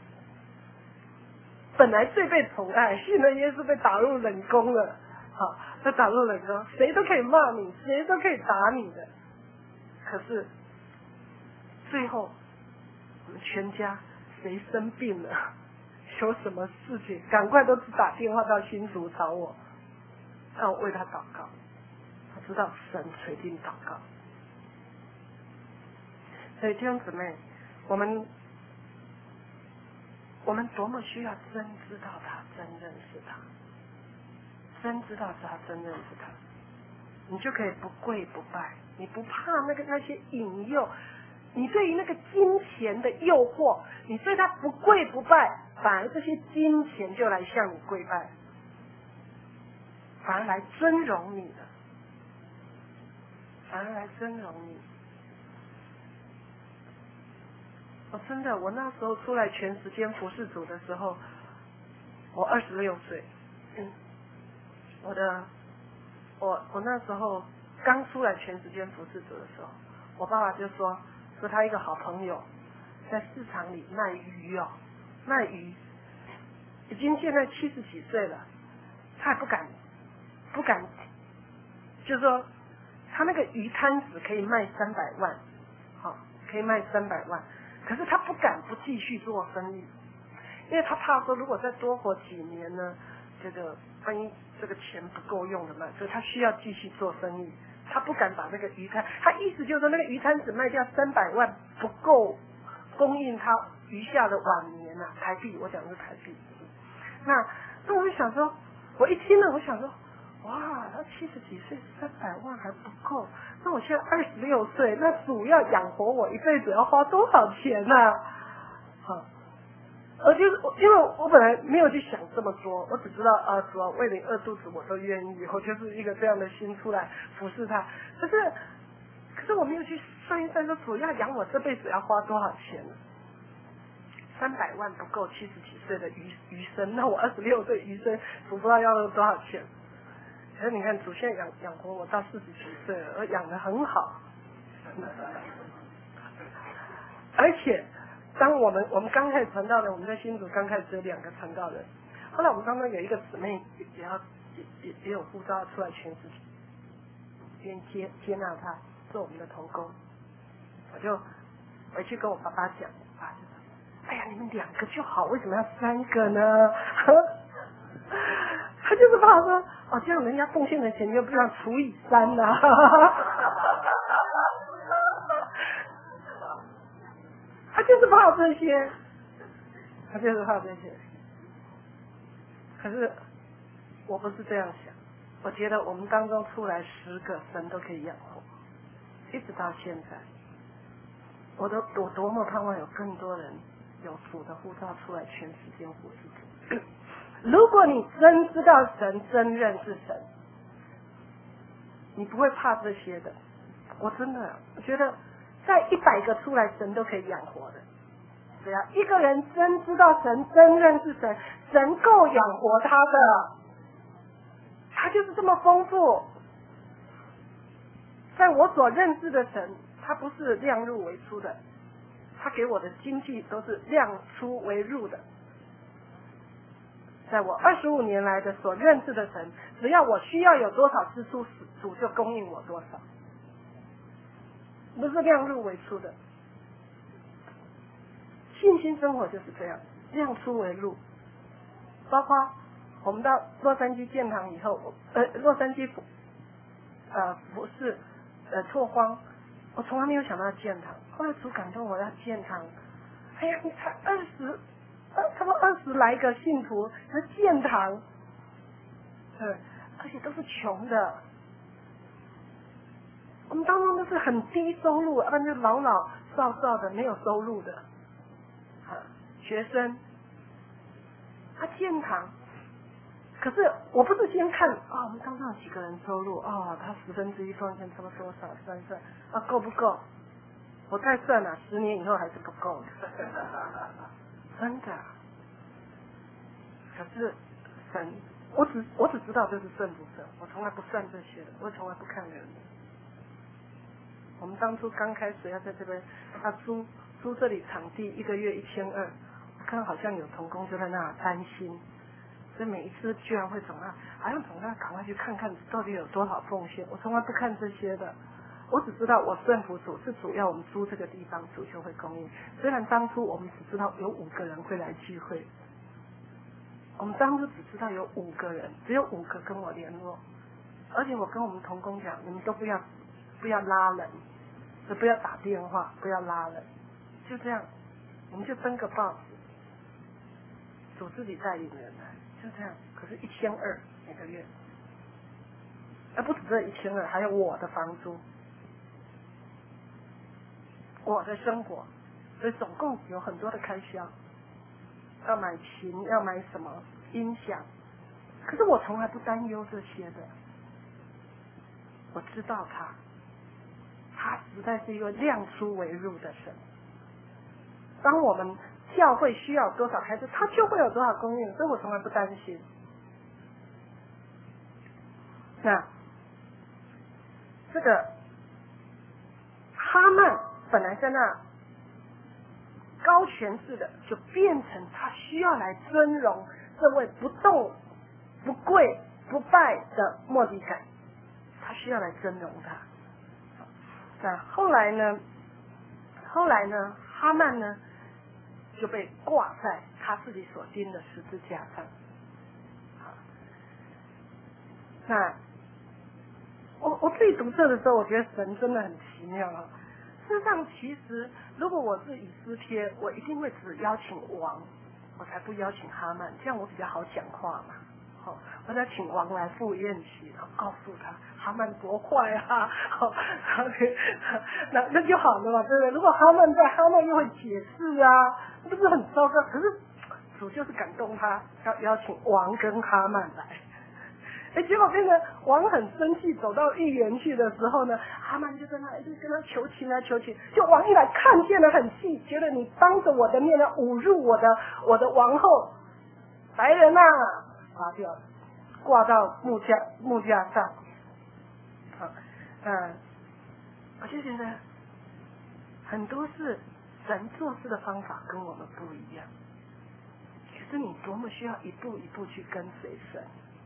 本来最被宠爱，信了耶稣被打入冷宫了，被打入冷宫，谁都可以骂你，谁都可以打你的。可是最后我们全家谁生病了，有什么事情，赶快都打电话到新竹找我，让我为他祷告。我知道神垂听祷告。所以弟兄姊妹，我们我们多么需要真知道他，真认识他，真知道他，真认识他，你就可以不跪不拜，你不怕那些引诱，你对于那个金钱的诱惑，你对他不跪不拜，反而这些金钱就来向你跪拜，反而来尊荣你了，反而来尊荣你。真的，我那时候出来全时间服侍主的时候，我26岁，我那时候刚出来全时间服侍主的时候，我爸爸就说他一个好朋友在市场里卖鱼卖鱼，已经现在70几岁了，他也不敢，就是说他那个鱼摊子可以卖300万，可以卖300万。可是他不敢不继续做生意，因为他怕说如果再多活几年呢，这个万一这个钱不够用了嘛，所以他需要继续做生意。他不敢把那个鱼摊，他意思就是说那个鱼摊只卖掉300万不够供应他余下的晚年啊，台币，我讲的是台币。那我就想说，我一听了我想说，哇，他70几岁300万还不够，那我现在26岁，那主要养活我一辈子要花多少钱呢？因为我本来没有去想这么多，我只知道主要为你饿肚子我都愿意，我就是一个这样的心出来服侍他。可是我没有去算一算说主要养我这辈子要花多少钱呢？300万不够70几岁的余生，那我26岁余生我不知道要多少钱。可是你看主现在养活我到40几岁了，而养得很好。而且当我们刚开始传道人，我们在新竹刚开始只有2个传道人，后来我们当中有一个姊妹也有呼召出来全时间接纳他做我们的同工，我就回去跟我爸爸讲，爸就说：“哎呀，你们2个就好，为什么要3个呢？”他就是怕说这样人家奉献的钱就不要除以3啊。他就是怕这些，可是我不是这样想，我觉得我们当中出来10个神都可以养活，一直到现在，我多么盼望有更多人有主的呼召出来全时间服侍主。如果你真知道神，真认识神，你不会怕这些的。我真的觉得在100个出来神都可以养活的，只要一个人真知道神，真认识神，神够养活他的，他就是这么丰富。在我所认识的神，他不是量入为出的，他给我的经济都是量出为入的。在我25年来的所认识的神，只要我需要有多少支出，主就供应我多少，不是量入为出的。信心生活就是这样，量出为入。包括我们到洛杉矶建堂以后，洛杉矶不是拓荒，我从来没有想到建堂，后来主感动我要建堂。哎呀，你才差不多20来个信徒在建堂，对，而且都是穷的，我们当中都是很低收入，要不然就老少的没有收入的学生，他建堂。可是我不是先看我们当中有几个人收入他1/10奉献差不多多少算够不够？我再算10年以后还是不够的，真的。可是神，我只知道这是顺不顺，我从来不算这些的，我从来不看人。我们当初刚开始要在这边，他租这里场地1个月1200，我看好像有同工就在那担心，所以每一次居然会总好像总要赶快去看看到底有多少奉献，我从来不看这些的。我只知道我顺服主，是主要我们租这个地方，主就会供应。虽然当初我们只知道有5个人会来聚会，我们当初只知道有5个人，只有5个跟我联络，而且我跟我们同工讲，你们都不要拉人，不要打电话，不要拉人，就这样，我们就登个报纸， 主自己带领人来，就这样。可是1200每个月，而不止这1200，还有我的房租，我的生活，所以总共有很多的开销，要买琴，要买什么音响。可是我从来不担忧这些的，我知道他实在是一个量出为入的神。当我们教会需要多少孩子，他就会有多少供应，所以我从来不担心。那这个哈曼本来在那高权势的，就变成他需要来尊荣这位不动不跪不拜的末底改，他需要来尊荣他。那后来呢，哈曼呢就被挂在他自己所钉的十字架上。那我自己读这的时候，我觉得神真的很奇妙啊。事实上，其实如果我是以斯帖，我一定会只邀请王，我才不邀请哈曼，这样我比较好讲话嘛。我再请王来赴宴席，然后告诉他哈曼多坏啊，那就好了嘛，对不对？如果哈曼在，哈曼又会解释啊，不是很糟糕？可是主就是感动他，要邀请王跟哈曼来。结果变成王很生气，走到御园去的时候呢，哈曼就跟他求情啊求情。就王一来看见了很气，觉得你当着我的面呢侮辱我的王后白人啊，拔掉了，挂到木架上。我就觉得很多事神做事的方法跟我们不一样，可是你多么需要一步一步去跟随神。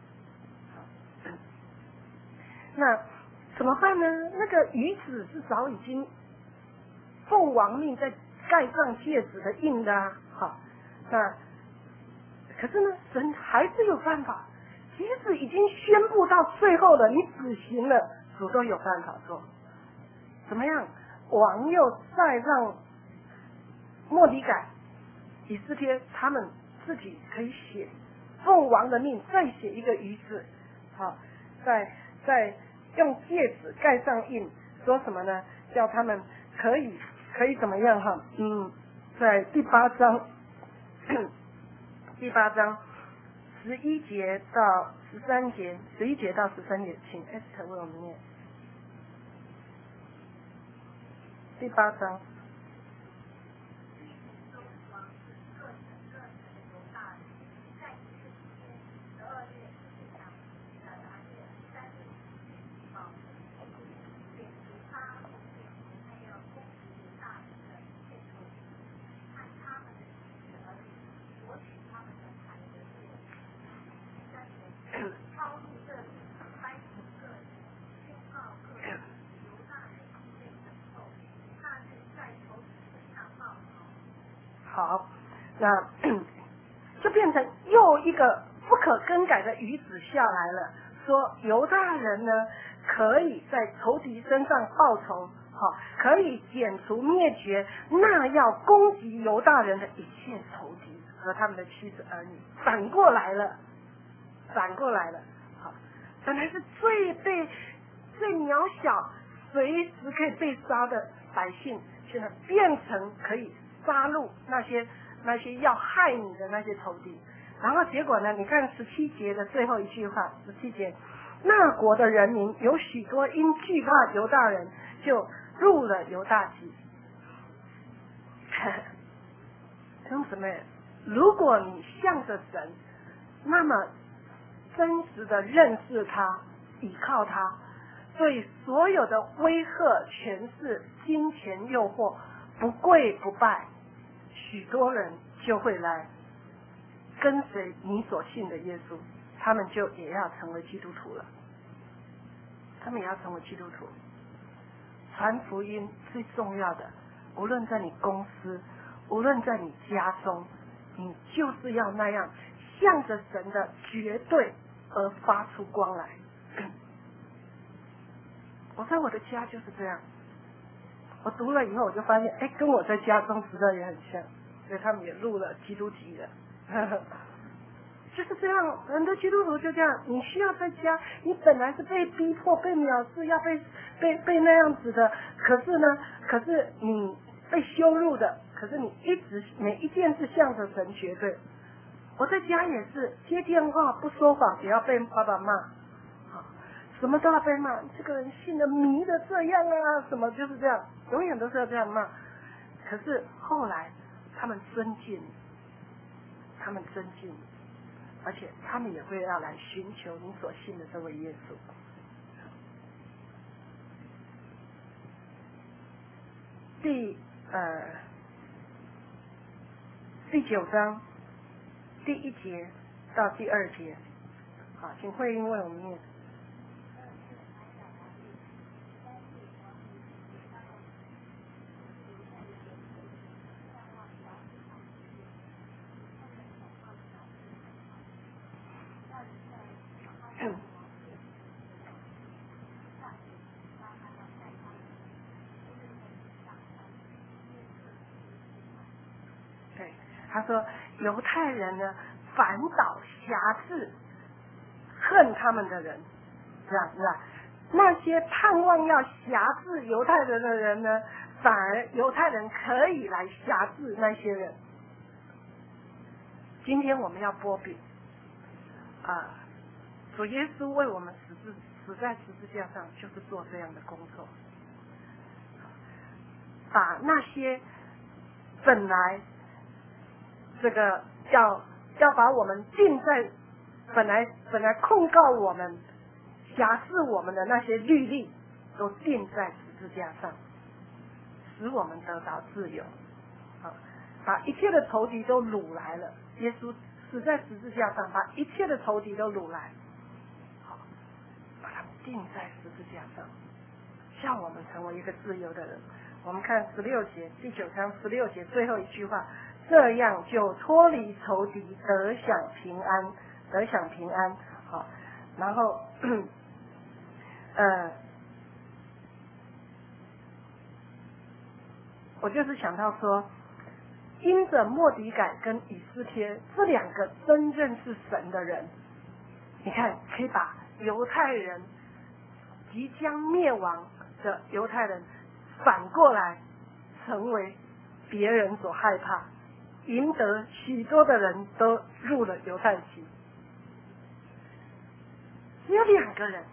那怎么办呢？那个鱼子是早已经奉王命在盖上戒指的印的啊。好，那可是呢，神还是有办法，即使已经宣布到最后了，你死刑了，主都有办法做。怎么样？王又再让末底改、以斯帖他们自己可以写，奉王的命再写一个鱼子，好，再用戒指盖上印，说什么呢？叫他们可以怎么样哈？在第八章11节到13节，11节到13节，请 Esther 为我们念。第8章。好，那就变成又一个不可更改的谕旨下来了，说犹大人呢可以在仇敌身上报仇，可以剪除灭绝那要攻击犹大人的一切仇敌和他们的妻子儿女。反过来了，好，本来是最渺小，随时可以被杀的百姓，现在变成可以杀戮那些要害你的那些仇敌。然后结果呢，你看17节的最后一句话，17节，那国的人民有许多因惧怕犹大人，就入了犹大籍。弟兄姊妹，如果你向着神，那么真实的认识他，倚靠他，对所有的威吓、权势、金钱诱惑不跪不拜，许多人就会来跟随你所信的耶稣，他们就也要成为基督徒了。传福音最重要的，无论在你公司，无论在你家中，你就是要那样向着神的绝对而发出光来。我在我的家就是这样，我读了以后我就发现，跟我在家中实在也很像，所以他们也入了基督籍了。 就是这样，很多基督徒就这样，你需要在家，你本来是被逼迫、被藐视，要被那样子的，可是你被羞辱的，可是你一直每一件事向着神绝对。我在家也是接电话不说谎也要被爸爸骂，什么都要被骂，这个人信的迷的这样啊，什么就是这样，永远都是要这样骂。可是后来他们尊敬，而且他们也会要来寻求你所信的这位耶稣。第9章第1节到第2节，好，请慧英为我们念。对，他说犹太人呢反倒辖制恨他们的人，是吧？那些盼望要辖制犹太人的人呢，反而犹太人可以来辖制那些人。今天我们要剥饼主耶稣为我们死在十字架上，就是做这样的工作，把那些本来这个要把我们定在本来控告我们、辖制我们的那些律例，都定在十字架上，使我们得到自由。把一切的仇敌都掳来了。耶稣死在十字架上，把一切的仇敌都掳来，把它钉在十字架上，叫我们成为一个自由的人。我们看16节，第9章16节最后一句话，这样就脱离仇敌，得享平安。好，然后我就是想到说，因着末底改跟以斯帖这2个真正是神的人，你看可以把犹太人即将灭亡的犹太人反过来成为别人所害怕，赢得许多的人都入了犹太籍。只有2个人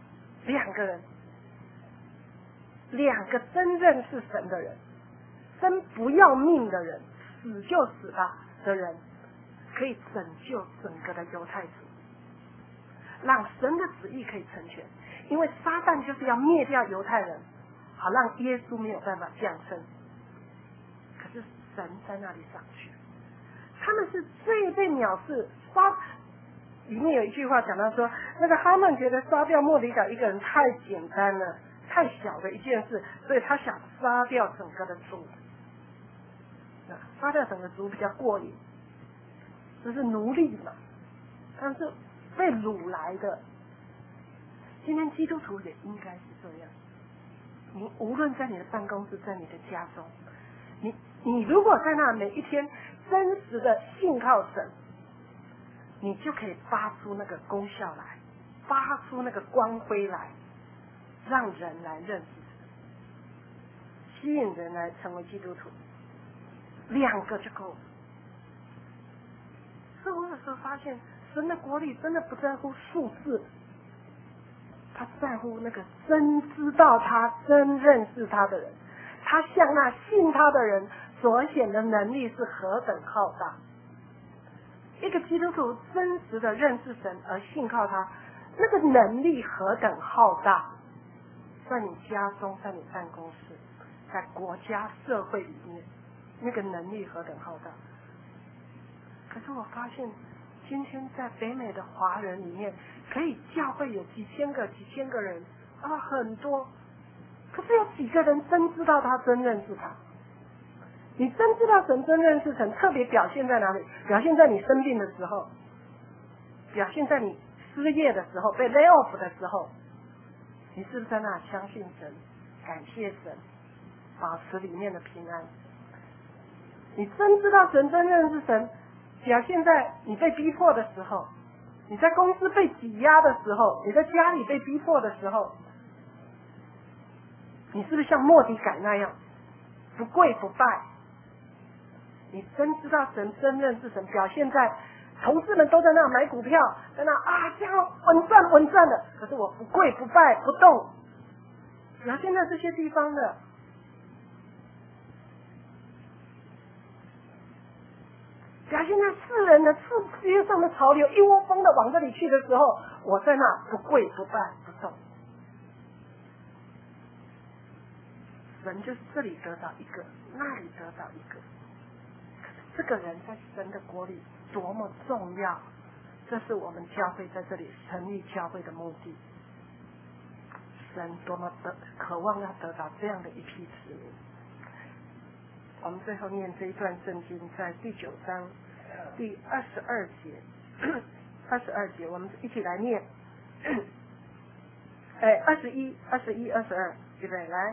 ，2个真正是神的人，真不要命的人，死就死吧的人，可以拯救整个的犹太族，让神的旨意可以成全。因为撒旦就是要灭掉犹太人，好让耶稣没有办法降生。可是神在那里上去，他们是最被藐视。里面有一句话讲到说，那个哈曼觉得杀掉末底改一个人太简单了，太小的一件事，所以他想杀掉整个的族。杀掉整个族比较过瘾，这是奴隶嘛，但是被掳来的。今天基督徒也应该是这样，你无论在你的办公室，在你的家中，你如果在那每一天真实的信靠神，你就可以发出那个功效来，发出那个光辉来，让人来认识神，吸引人来成为基督徒。2个就够了。所以我有时候发现，神的国里真的不在乎数字，他在乎那个真知道他、真认识他的人，他向那信他的人所显的能力是何等浩大。一个基督徒真实的认识神而信靠他，那个能力何等浩大，在你家中，在你办公室，在国家社会里面，那个能力何等浩大。可是我发现今天在北美的华人里面，可以教会有几千个人很多，可是有几个人真知道他，真认识他。你真知道神，真认识神，特别表现在哪里？表现在你生病的时候，表现在你失业的时候，被 lay off 的时候，你是不是在那相信神，感谢神，保持里面的平安？你真知道神，真认识神， 表现在你被逼迫的时候，你在公司被挤压的时候，你在家里被逼迫的时候，你是不是像末底改那样不跪不拜？你真知道神，真认识神，表现在同事们都在那买股票，在那这样稳赚的，可是我不跪不拜不动，表现在这些地方的。表现在世人的世界上的潮流一窝蜂的往这里去的时候，我在那不跪不拜不动。神就是这里得到一个，那里得到一个。可是这个人在神的国里多么重要，这是我们教会在这里成立教会的目的。神多么渴望要得到这样的一批子民。我们最后念这一段圣经，在第9章第22节，22节，我们一起来念。21、22，预备来。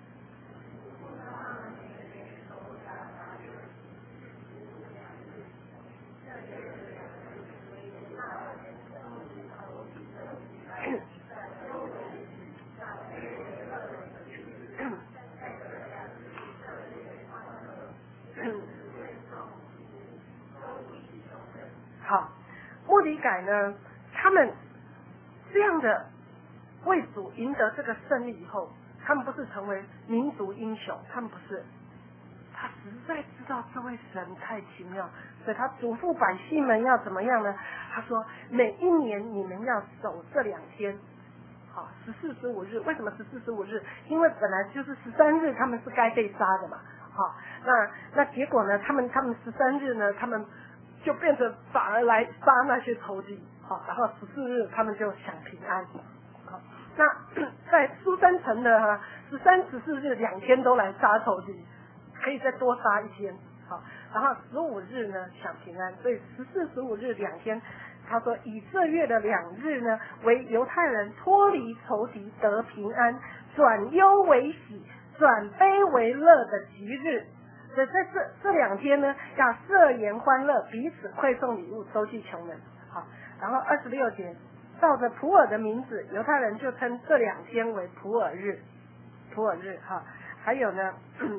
好，末底改呢，他们这样的为主赢得这个胜利以后，他们不是成为民族英雄，他们不是，他实在知道这位神太奇妙，所以他嘱咐百姓们要怎么样呢？他说每一年你们要守这2天，好，14、15日。为什么14、15日？因为本来就是13日他们是该被杀的嘛，好，那结果呢，他们13日呢，他们就变成反而来杀那些仇敌，好，然后14日他们就享平安。好，那在苏珊城的13、14日2天都来杀仇敌，可以再多杀1天，好，然后15日呢享平安，所以14、15日2天，他说以这月的2日呢为犹太人脱离仇敌得平安，转忧为喜，转悲为乐的吉日。所以在这2天呢，要设筵欢乐，彼此馈送礼物，周济穷人。好，然后26节，照着普尔的名字，犹太人就称这2天为普尔日。普尔日哈，还有呢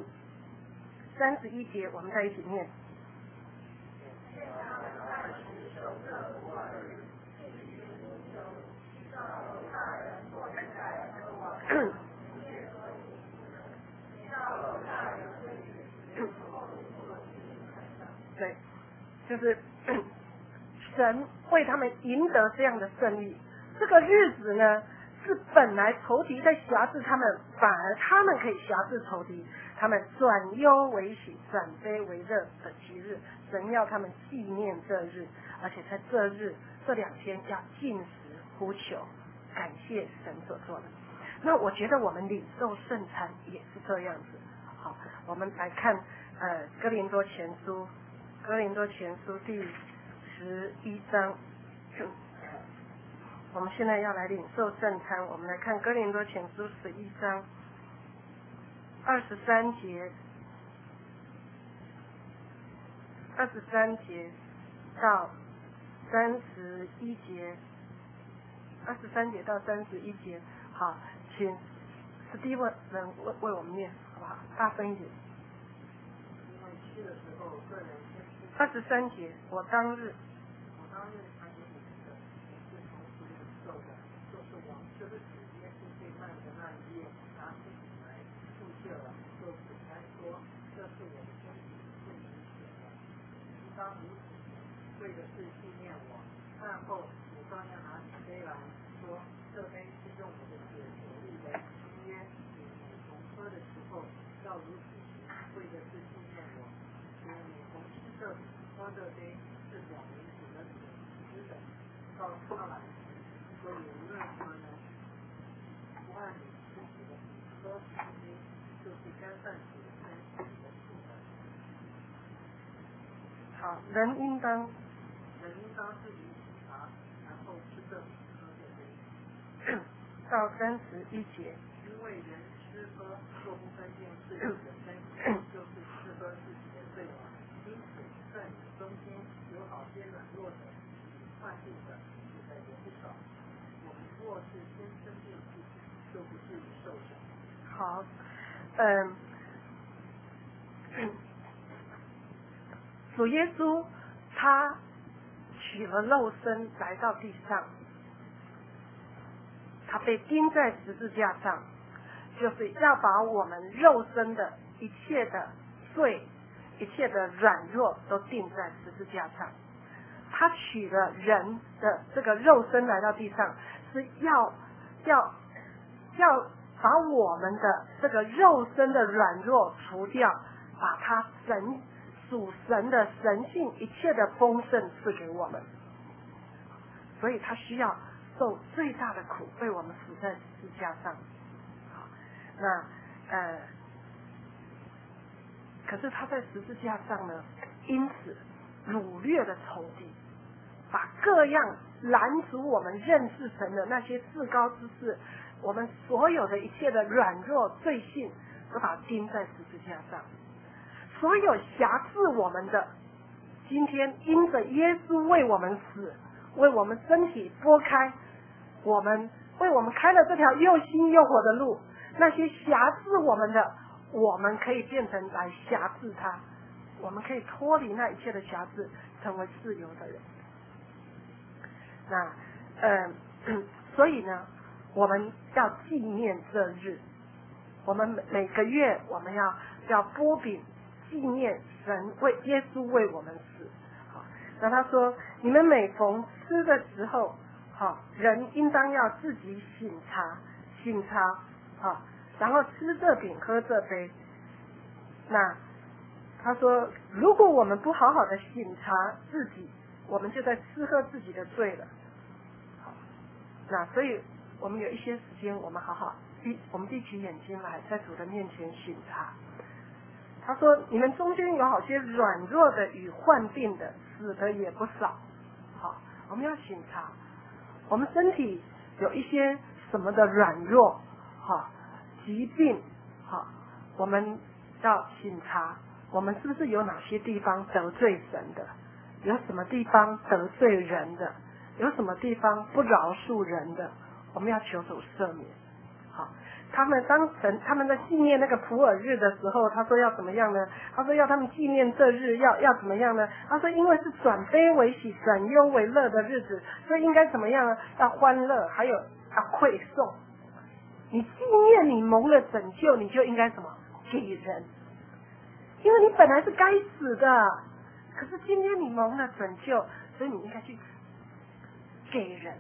31节，我们再一起念。对，就是神为他们赢得这样的胜利。这个日子呢，是本来仇敌在辖制他们，反而他们可以辖制仇敌，他们转忧为喜，转悲为乐的吉日。神要他们纪念这日，而且在这日这2天要禁食呼求，感谢神所做的。那我觉得我们领受圣餐也是这样子。好，我们来看哥林多前书第11章。我们现在要来领受圣餐，我们来看哥林多前书11章23节到31节，23节到31节。好，请Steven人为我们念，好不好？大声一点。23节，我当日传给你们的，是从主领受的，就是我就是主耶稣被卖的那一夜，拿起饼来，祝谢了，就饼来说，这是我的身体，为你们写的，应当如此，为的是纪念我。饭后，主照样拿起杯来说，这杯是用我的血所立的新约，你们同喝的时候要如此行，为的是纪念我。你同吃这饼喝这杯，是表明主的死之的到他来。所以无论什么人不按你自己的喝这杯，就是干犯主的身体的处的。好，人应当自己洗茶，然后吃这饼喝这杯。到31节，因为人吃喝若不分辨自己的身体，就是吃喝自己的罪了。因此在中间有好些软弱的、患病的，实在也不少。我们若是先生病自己，就不至于受伤。 好，主耶稣他取了肉身来到地上，他被钉在十字架上，就是要把我们肉身的一切的罪、一切的软弱都钉在十字架上。他取了人的这个肉身来到地上，是要把我们的这个肉身的软弱除掉，把他属神的神性一切的丰盛赐给我们。所以他需要受最大的苦，为我们死在十字架上。好，那可是他在十字架上呢，因此掳掠的仇敌，把各样拦阻我们认识神的那些至高之事，我们所有的一切的软弱罪性，都把它钉在十字架上。所有辖制我们的，今天因着耶稣为我们死，为我们身体拨开，为我们开了这条又新又活的路，那些辖制我们的，我们可以变成来辖制他，我们可以脱离那一切的辖制，成为自由的人。那所以呢，我们要纪念这日，我们每个月我们要拨饼纪念神为耶稣为我们死。好，那他说，你们每逢吃的时候，好，人应当要自己醒察，好，然后吃这饼喝这杯。那他说，如果我们不好好的醒察自己，我们就在吃喝自己的罪了。好，那所以我们有一些时间，我们我们闭起眼睛来，在主的面前醒察。他说，你们中间有好些软弱的与患病的，死的也不少。好，我们要醒察，我们身体有一些什么的软弱，好，疾病，好，我们要醒察，我们是不是有哪些地方得罪神的，有什么地方得罪人的，有什么地方不饶恕人的，我们要求主赦免。好，他们在纪念那个普尔日的时候，他说要怎么样呢？他说要他们纪念这日要怎么样呢？他说因为是转悲为喜，转忧为乐的日子，所以应该怎么样呢？要欢乐，还有要馈颂。你纪念你蒙了拯救，你就应该什么？给人，因为你本来是该死的，可是今天你蒙了拯救，所以你应该去给人，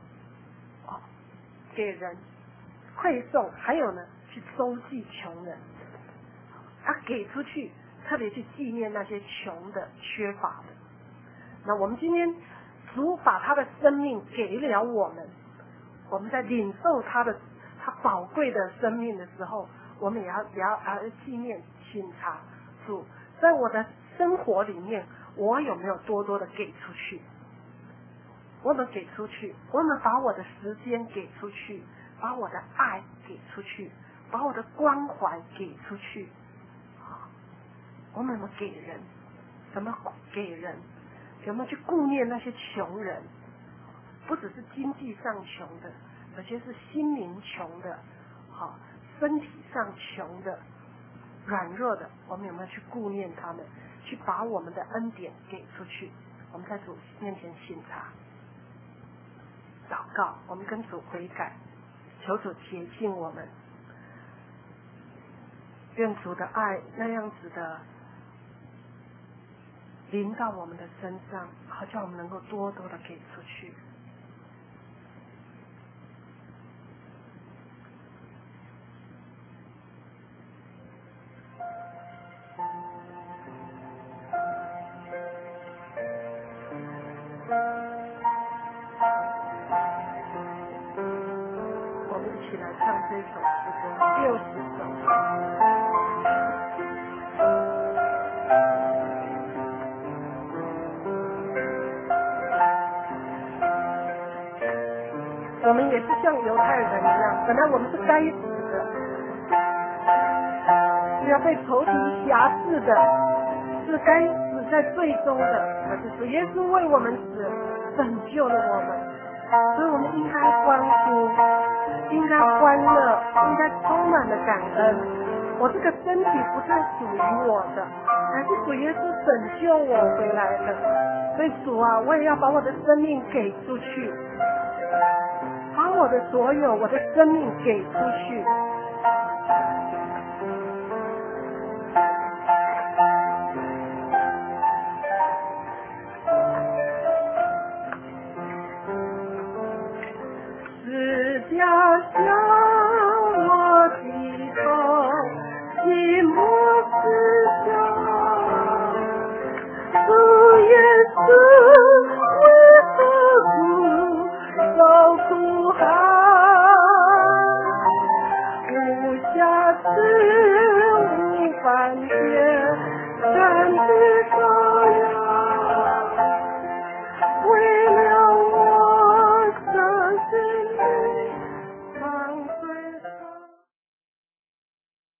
给人馈颂，还有呢，去周济穷人，给出去，特别去纪念那些穷的、缺乏的。那我们今天主把他的生命给了我们，我们在领受他宝贵的生命的时候，我们也要纪念醒察主，在我的生活里面，我有没有多多的给出去？我们给出去，我们把我的时间给出去，把我的爱给出去，把我的关怀给出去。我们有没有给人？怎么给人？有没有去顾念那些穷人？不只是经济上穷的，而且是心灵穷的，好，身体上穷的，软弱的，我们有没有去顾念他们？去把我们的恩典给出去？我们在主面前醒察。祷告，我们跟主悔改，求主洁净我们，愿主的爱那样子的临到我们的身上，好叫我们能够多多的给出去。一起来唱这首诗歌60首。我们也是像犹太人一样，本来我们是该死的，是要被仇敌辖制的，是该死在最终的可是主耶稣为我们死，拯救了我们，所以我们应该欢呼，应该欢乐，应该充满了感恩。我这个身体不再属于我的，乃是主耶稣拯救我回来的。所以主啊，我也要把我的生命给出去，把我的所有，我的生命给出去。撕掉小我的头。